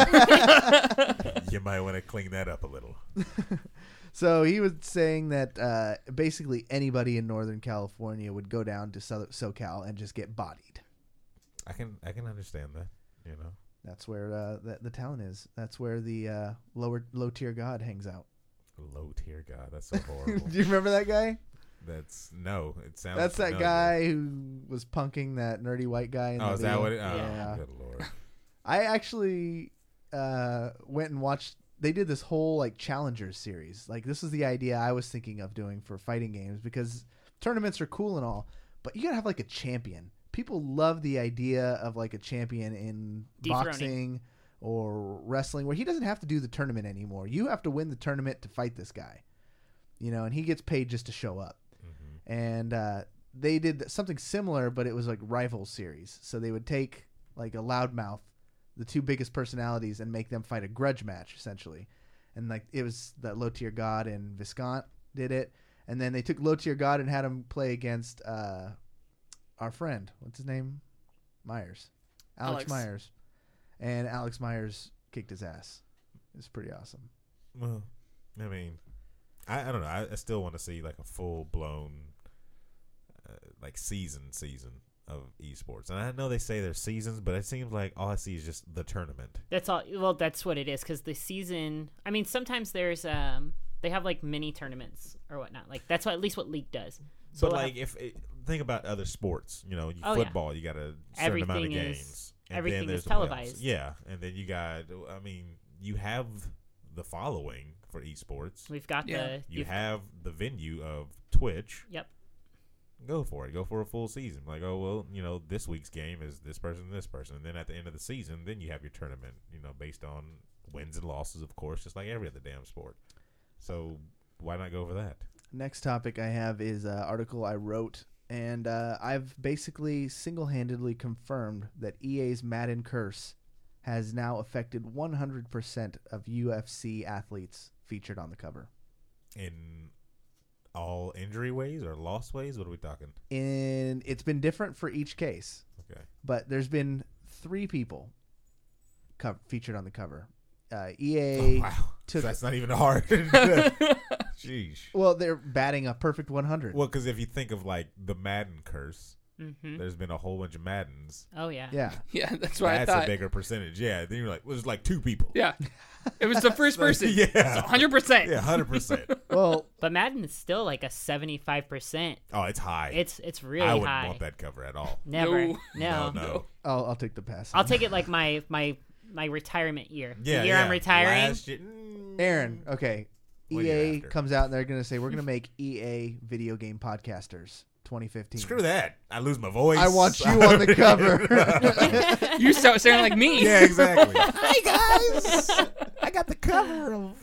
to clean that up a little. So he was saying that basically anybody in Northern California would go down to SoCal and just get bodied. I can understand that. That's where the talent is. That's where the low tier god hangs out. Low tier god. That's so horrible. Do you remember that guy? It sounds. That's that familiar. guy who was punking that nerdy white guy. In Oh, the is that video. what it? Oh, Yeah. good lord. I actually went and watched. They did this whole like challengers series. Like this was the idea I was thinking of doing for fighting games because tournaments are cool and all, but you gotta have like a champion. People love the idea of like a champion in Dethroning. boxing or wrestling where he doesn't have to do the tournament anymore. You have to win the tournament to fight this guy, and he gets paid just to show up. And they did something similar, but it was like rival series. So they would take like a loudmouth, the two biggest personalities, and make them fight a grudge match essentially. And like it was that Low Tier God and Viscount did it. And then they took Low Tier God and had him play against our friend. What's his name? Myers. Alex Myers. And Alex Myers kicked his ass. It was pretty awesome. Well, I mean, I don't know. I still want to see like a full-blown like season of esports. And I know they say there's seasons, but it seems like all I see is just the tournament. That's all. Well, that's what it is, because the season, I mean, sometimes there's they have like mini tournaments or whatnot. Like that's at least what League does. So but like think about other sports, football, you got a certain amount of games. Everything is televised. Yeah, and then you got, you have the following for esports. We've got you have the venue of Twitch. Yep. Go for it. Go for a full season. Like, this week's game is this person, and then at the end of the season, then you have your tournament. Based on wins and losses, of course, just like every other damn sport. So why not go for that? Next topic I have is an article I wrote, and I've basically single-handedly confirmed that EA's Madden curse has now affected 100% of UFC athletes featured on the cover. In all injury ways or loss ways? What are we talking? It's been different for each case. Okay. But there's been 3 people featured on the cover. EA wow. So that's not even hard. Sheesh. Well, they're batting a perfect 100. Well, because if you think of like the Madden curse, there's been a whole bunch of Maddens. Oh yeah. Yeah. Yeah, that's what I thought. That's a bigger percentage. Yeah. Then you're like, well, there's like 2 people. Yeah. It was the first person. Yeah. So 100%. Yeah, 100%. Well, but Madden is still like a 75%. Oh, it's high. It's really high. I wouldn't want that cover at all. Never. No. I'll take the pass. I'll take it like my retirement year. Yeah, the year I'm retiring. Last year, Aaron, okay. What year EA after? comes out and they're going to say, we're going to make EA Video Game Podcasters 2015. Screw that. I lose my voice. I want you on the cover. You start sounding like me. Yeah, exactly. Hey guys, I got the cover of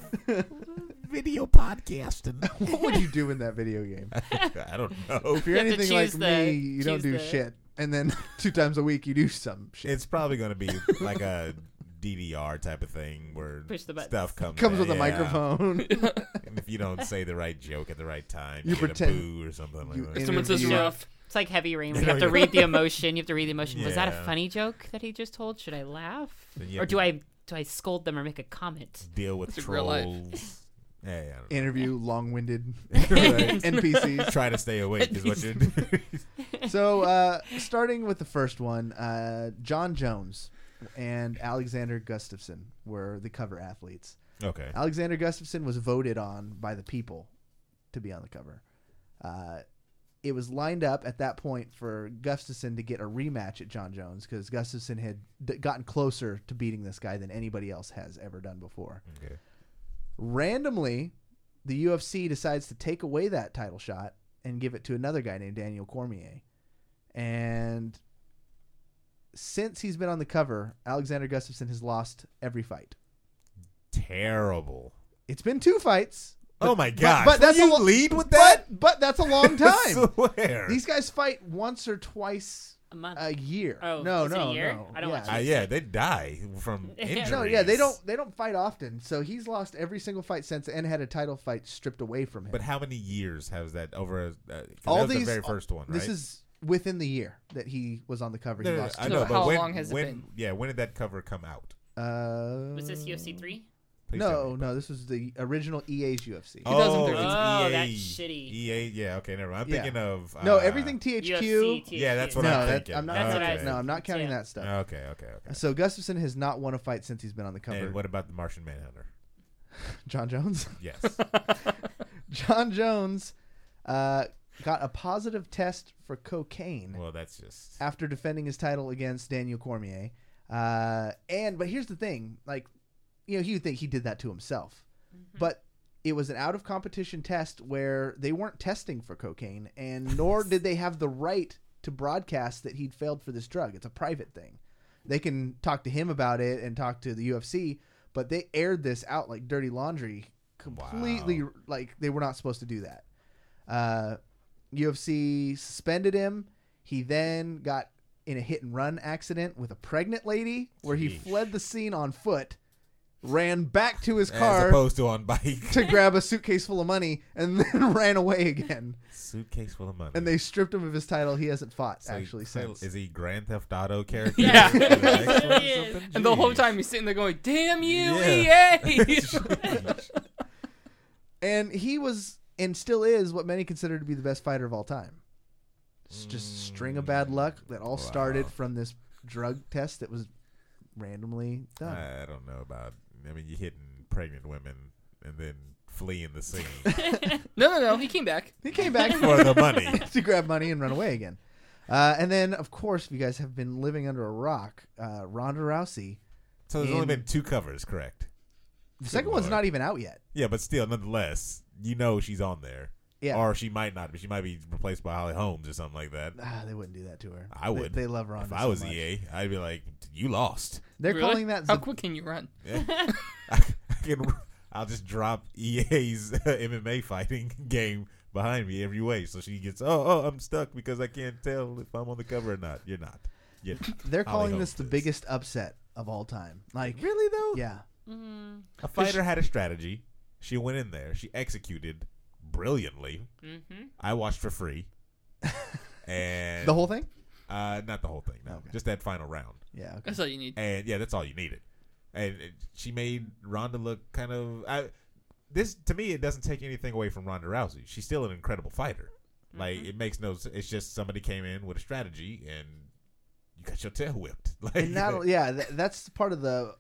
video podcasting. What would you do in that video game? I don't know. If you're You have to anything like choose me, you don't do the- shit. And then 2 times a week, you do some shit. It's probably going to be like a DDR type of thing where Push the buttons. stuff comes with a microphone. And if you don't say the right joke at the right time, You you get pretend- a boo or something like you that. Someone says interview- rough. It's like Heavy Rain. You You have know, to read the emotion. You have to read the emotion. Was that a Yeah. funny joke that he just told? Should I laugh, Then you or have do to I scold them or make a comment? deal with It's real life. trolls? Yeah, I don't know. Interview long-winded NPCs. Try to stay awake is what you're doing. So, starting with the first one, John Jones and Alexander Gustafsson were the cover athletes. Okay. Alexander Gustafsson was voted on by the people to be on the cover. It was lined up at that point for Gustafsson to get a rematch at John Jones because Gustafsson had gotten closer to beating this guy than anybody else has ever done before. Okay. Randomly, the UFC decides to take away that title shot and give it to another guy named Daniel Cormier. And since he's been on the cover, Alexander Gustafsson has lost every fight. Terrible. It's been 2 fights. Oh my gosh. but that's Will you a lo- lead with that? But that's a long time. I swear. These guys fight once or twice A month. a year. Oh, no, is it no, a year? no. I don't yeah. watch yeah, they die from injuries. No, yeah, they don't fight often. So he's lost every single fight since and had a title fight stripped away from him. But how many years has that over? 'Cause All that was these the very first one, right? This is within the year that he was on the cover. No, He no, lost I two. know, So but how when, long has it when, been? Yeah, when did that cover come out? Was this UFC 3? Please tell No, me. no, this was the original EA's UFC. Oh, 2013. it's Oh, EA. that shitty. EA, yeah, okay, never mind. I'm Yeah. thinking of No, everything THQ. UFC, Yeah, that's what No, I'm that, thinking. I'm not. That's what I okay. was No, I'm not counting Yeah. that stuff. Okay. So Gustafsson has not won a fight since he's been on the cover. And what about the Martian Manhunter? John Jones. Yes. John Jones got a positive test for cocaine Well, that's just after defending his title against Daniel Cormier. But here's the thing, like, he would think he did that to himself, but it was an out of competition test where they weren't testing for cocaine, and nor did they have the right to broadcast that he'd failed for this drug. It's a private thing. they can talk to him about it and talk to the UFC, but they aired this out like dirty laundry completely. Wow. Like they were not supposed to do that. UFC suspended him. He then got in a hit and run accident with a pregnant lady where he Jeez. fled the scene on foot, ran back to his As car opposed to on bike. to grab a suitcase full of money and then ran away again. Suitcase full of money. And they stripped him of his title. He hasn't fought So actually so since. Is he Grand Theft Auto character? Yeah. For the next one or He is. something? And the whole Jeez. time he's sitting there going, "Damn you, Yeah. EA!" And he was and still is what many consider to be the best fighter of all time. It's just a string of bad luck that all started Wow. from this drug test that was randomly done. I don't know about. I mean, you hitting pregnant women and then fleeing the scene No. He came back. He came back for the money. to grab money and run away again. And then, of course, if you guys have been living under a rock, Ronda Rousey. So there's only In- been 2 covers, correct? The second one's Lord. not even out yet. Yeah, but still, nonetheless, you know she's on there. Yeah. Or she might not, but she might be replaced by Holly Holmes or something like that. They wouldn't do that to her. I would. They love Ronda. If I so was much. EA, I'd be like, you lost. They're Really? calling that How the quick can you run? Yeah. I'll just drop EA's MMA fighting game behind me every way, so she gets, I'm stuck because I can't tell if I'm on the cover or not. You're not. You're not. They're Holly calling Holmes this the is. biggest upset of all time. Like, Really though? yeah. A fighter had a strategy. She went in there. She executed brilliantly. Mm-hmm. I watched for free. And The whole thing? not the whole thing. No, Okay. just that final round. Yeah. Okay. That's all you need. And yeah, that's all you needed. And she made Ronda look kind of. This to me, it doesn't take anything away from Ronda Rousey. She's still an incredible fighter. Like it makes no. It's just somebody came in with a strategy and you got your tail whipped. Like And not, yeah, that's part of the.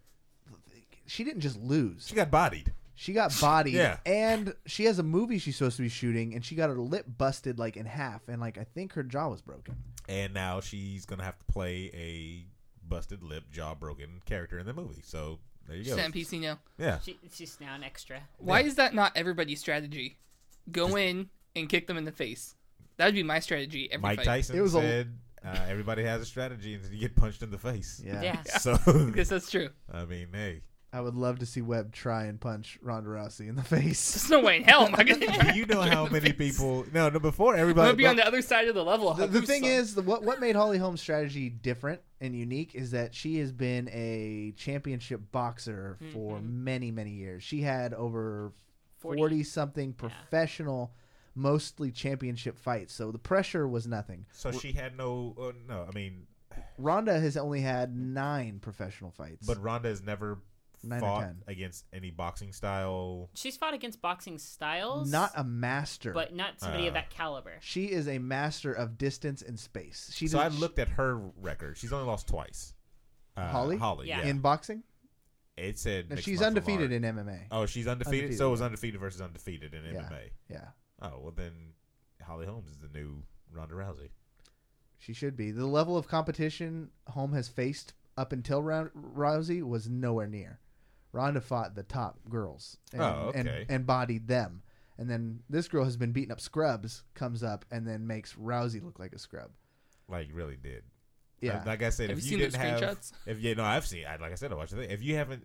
She didn't just lose. she got bodied. She got bodied. Yeah. And she has a movie she's supposed to be shooting, and she got her lip busted like in half, and like I think her jaw was broken. And now she's gonna have to play a busted lip, jaw broken character in the movie. So there you She's go. on PC now. Yeah. She's now an extra. Why is that not everybody's strategy? Go in and kick them in the face. That would be my strategy every Mike fight. Tyson It was said everybody has a strategy until you get punched in the face. Yeah. Yeah. So I guess that's true. I mean, hey, I would love to see Webb try and punch Ronda Rousey in the face. There's no way in hell am I going to do you know how many people? No, before I'm everybody. going to be on the other side of the level. The thing is, what made Holly Holmes' strategy different and unique is that she has been a championship boxer for many, many years. She had over 40-something professional, mostly championship fights. So the pressure was nothing. So she had no. No, I mean, Ronda has only had 9 professional fights. but Ronda has never 9 or fought 10. against any boxing style. She's fought against boxing styles, Not a master. but not somebody of that caliber. She is a master of distance and space. She So I does- looked at her record. She's only lost twice. Holly? Holly, Yeah. yeah. in boxing. It said No, mixed she's martial undefeated art. in MMA. Oh, she's undefeated. Undefeated, So it was yeah. undefeated versus undefeated in Yeah. MMA. Yeah, Oh well, then Holly Holmes is the new Ronda Rousey. she should be. The level of competition Holm has faced up until Rousey was nowhere near. Ronda fought the top girls and, Oh, okay. and bodied them. And then this girl has been beating up scrubs, comes up, and then makes Rousey look like a scrub. Like really did. Yeah. Like I said, Have if you you seen didn't those have, screenshots? if you know, I've seen. Like I said, I watched the thing. If you haven't,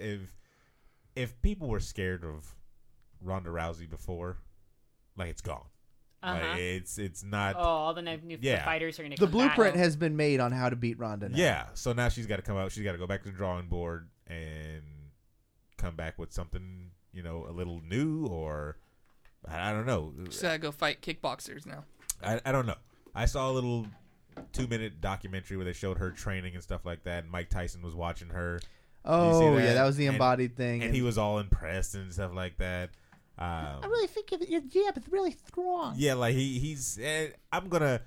if people were scared of Ronda Rousey before, like it's gone. Uh-huh. Like it's not. Oh, all the new Yeah. fighters are going to The come back. blueprint has been made on how to beat Ronda now. Yeah. So now she's got to come out. She's got to go back to the drawing board and come back with something, a little new, or I don't know. Just gotta go fight kickboxers now. I don't know. I saw a little 2-minute documentary where they showed her training and stuff like that. And Mike Tyson was watching her. Oh, see yeah, that? that was the And- embodied thing. And he was all impressed and stuff like that. I really think your jab is really strong. Yeah, like he's. I'm gonna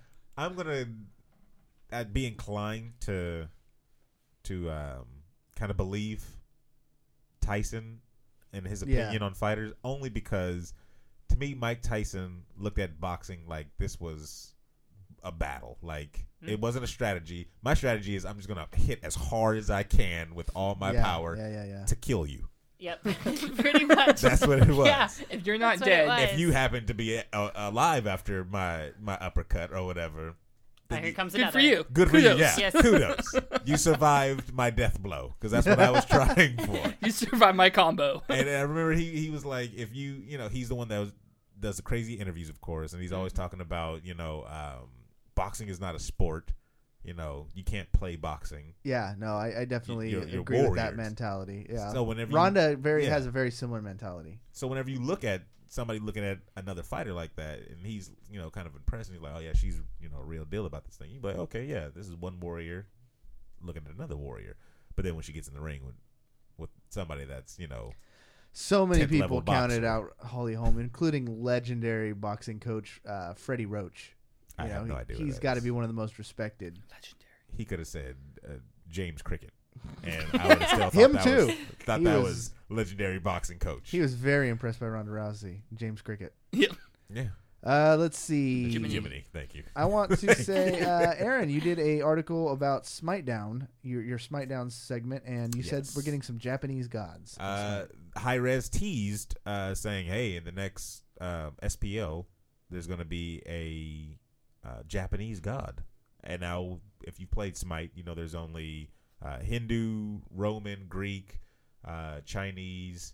be inclined to kind of believe Tyson and his opinion on fighters, only because to me Mike Tyson looked at boxing like this was a battle. Like it wasn't a strategy. My strategy is I'm just gonna hit as hard as I can with all my power to kill you. Yep, pretty much. That's what it was. Yeah, If you're not That's what it dead, was. If you happen to be alive after my uppercut or whatever, Here comes Good another. for you. Good for you. Kudos. Yeah, Yes. kudos. You survived my death blow because that's what I was trying for. You survived my combo. And I remember he was like, if you know, he's the one that does the crazy interviews, of course, and he's always talking about, boxing is not a sport. You can't play boxing. Yeah, no, I definitely You're agree with that warriors. mentality. Yeah. So whenever Rhonda yeah. has a very similar mentality. So whenever you look at somebody looking at another fighter like that, and he's kind of impressed, and he's like, oh yeah, she's a real deal about this thing. You're like, okay, yeah, this is one warrior looking at another warrior. But then when she gets in the ring with somebody that's So many 10th people level counted boxer. out Holly Holm, including legendary boxing coach Freddie Roach. I have no idea what He's that got to is. be one of the most respected. Legendary. He could have said James Cricket, and I would have still thought Him that too. Was, thought He that was- was legendary boxing coach. He was very impressed by Ronda Rousey, James Cricket. Yep. yeah, Let's see. Jiminy, thank you. I want to say, Aaron, you did a article about Smitedown, your Smitedown segment, and you said Yes. we're getting some Japanese gods. High Res teased saying, hey, in the next SPL, there's going to be a Japanese god. And now, if you've played Smite, there's only Hindu, Roman, Greek, Chinese,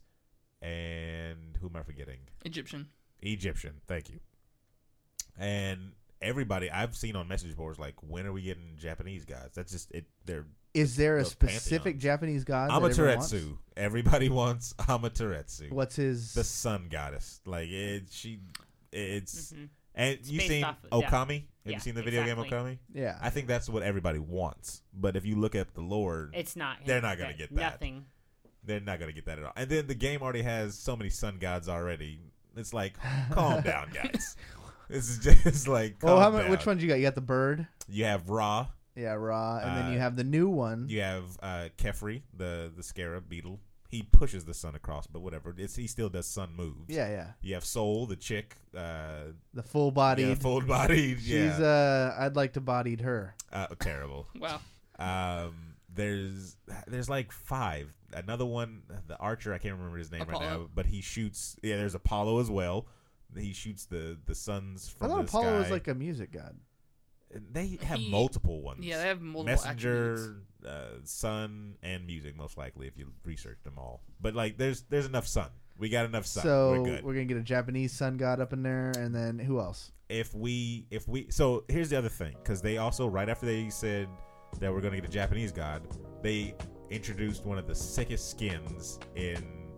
and who am I forgetting? Egyptian. Egyptian. Thank you. And everybody I've seen on message boards like, when are we getting Japanese gods? That's just it. They're Is there a those specific pantheons. Japanese god? that everyone wants? Amaterasu. Everybody wants Amaterasu. What's his? The sun goddess? Like it's Mhm. and It's you've based seen off of- yeah. Okami? Have Yeah, you seen the video exactly. game Okami? Yeah. I think that's what everybody wants. But if you look at the lore, It's not. They're not gonna get that. Nothing. they're not gonna get that at all. And then the game already has so many sun gods already. It's like, calm down, guys. This is just like, calm Well, down. which ones you got? You got the bird. You have Ra. Yeah, Ra, and then you Uh, have the new one. You have Kefri, the scarab beetle. He pushes the sun across, but whatever. He still does sun moves. Yeah, yeah. You have Soul, the chick. The full bodied. Yeah, full bodied. She's Yeah. I'd like to bodied her. Terrible. Wow. There's like 5. Another one, the archer. I can't remember his name right Apollo. now, but he shoots. Yeah, there's Apollo as well. He shoots the suns I from thought the Apollo sky. was like a music god. They have He- multiple ones. Yeah, they have multiple Messenger, sun, and music most likely if you research them all. But like, there's enough sun. We got enough sun. So We're good. gonna get a Japanese sun god up in there, and then who else? If we so here's the other thing, because they also, right after they said that we're gonna get a Japanese god, they introduced one of the sickest skins in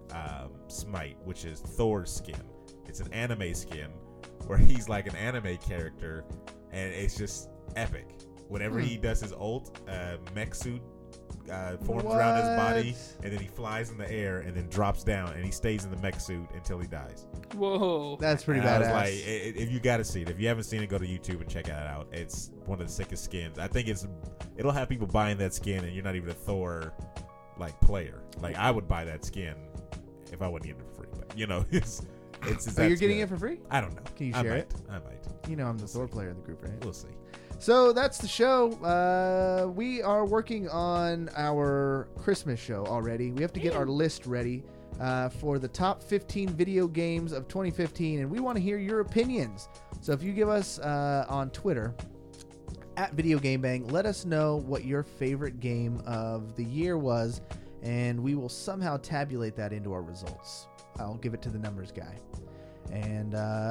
Smite, which is Thor's skin. It's an anime skin where he's like an anime character, and it's just epic. Whenever he does his ult, mech suit forms around his body, What? and then he flies in the air and then drops down, and he stays in the mech suit until he dies. Whoa. That's pretty And I badass. was like, if you got to see it, if you haven't seen it, go to YouTube and check it out. It's one of the sickest skins. I think it'll have people buying that skin, and you're not even a Thor like player. Like, I would buy that skin if I wasn't getting it for free. But it's Oh, you're getting it for free? I don't know. Can you I share might. it? I might. You know I'm the Thor player in the group, right? We'll see. So that's the show. We are working on our Christmas show already. We have to get our list ready for the top 15 video games of 2015, and we want to hear your opinions. So if you give us on Twitter at Video Game Bang, let us know what your favorite game of the year was, and we will somehow tabulate that into our results. I'll give it to the numbers guy. And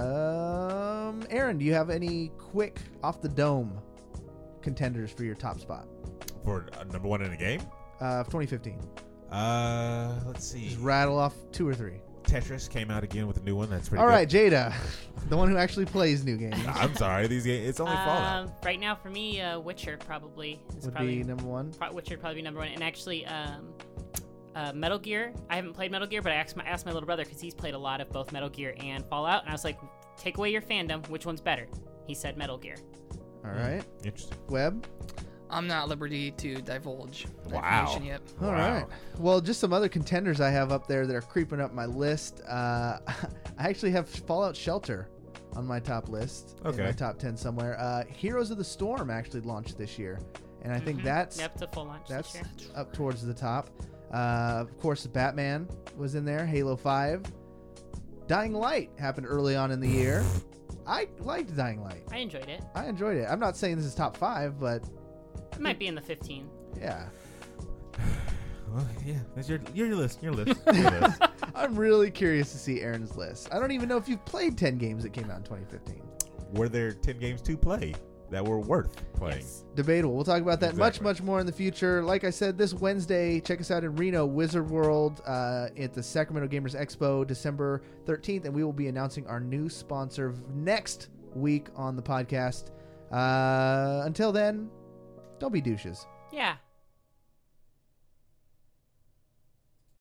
Aaron, do you have any quick off the dome contenders for your top spot For number 1 in the game? of 2015? Let's see. Just rattle off 2 or 3. Tetris came out again with a new one. That's pretty All good. right, Jada, the one who actually plays new games, I'm sorry. These games, it's only Fallout. Right now, for me, Witcher probably is would probably be number 1. Witcher would probably be number 1. And actually, Metal Gear. I haven't played Metal Gear, but I asked my little brother because he's played a lot of both Metal Gear and Fallout, and I was like, take away your fandom, which one's better? He said Metal Gear. All right, Interesting. Webb. I'm not at liberty to divulge that Wow. information yet. All right. Well, just some other contenders I have up there that are creeping up my list. I actually have Fallout Shelter on my top list. In Okay. my top 10 somewhere. Heroes of the Storm actually launched this year, and I think that's Yep, it's a full launch that's this year. up towards the top. Of course, Batman was in there. Halo 5. Dying Light happened early on in the year. I liked Dying Light. I enjoyed it. I enjoyed it. I'm not saying this is top 5, but It might be in the 15. yeah. Well, yeah, that's your list. Your list. Your list. I'm really curious to see Aaron's list. I don't even know if you've played 10 games that came out in 2015. Were there 10 games to play that were worth playing? Yes. Debatable. We'll talk about that much, Exactly. much more in the future. Like I said, this Wednesday, check us out in Reno, Wizard World, at the Sacramento Gamers Expo, December 13th, and we will be announcing our new sponsor next week on the podcast. Until then, don't be douches. Yeah.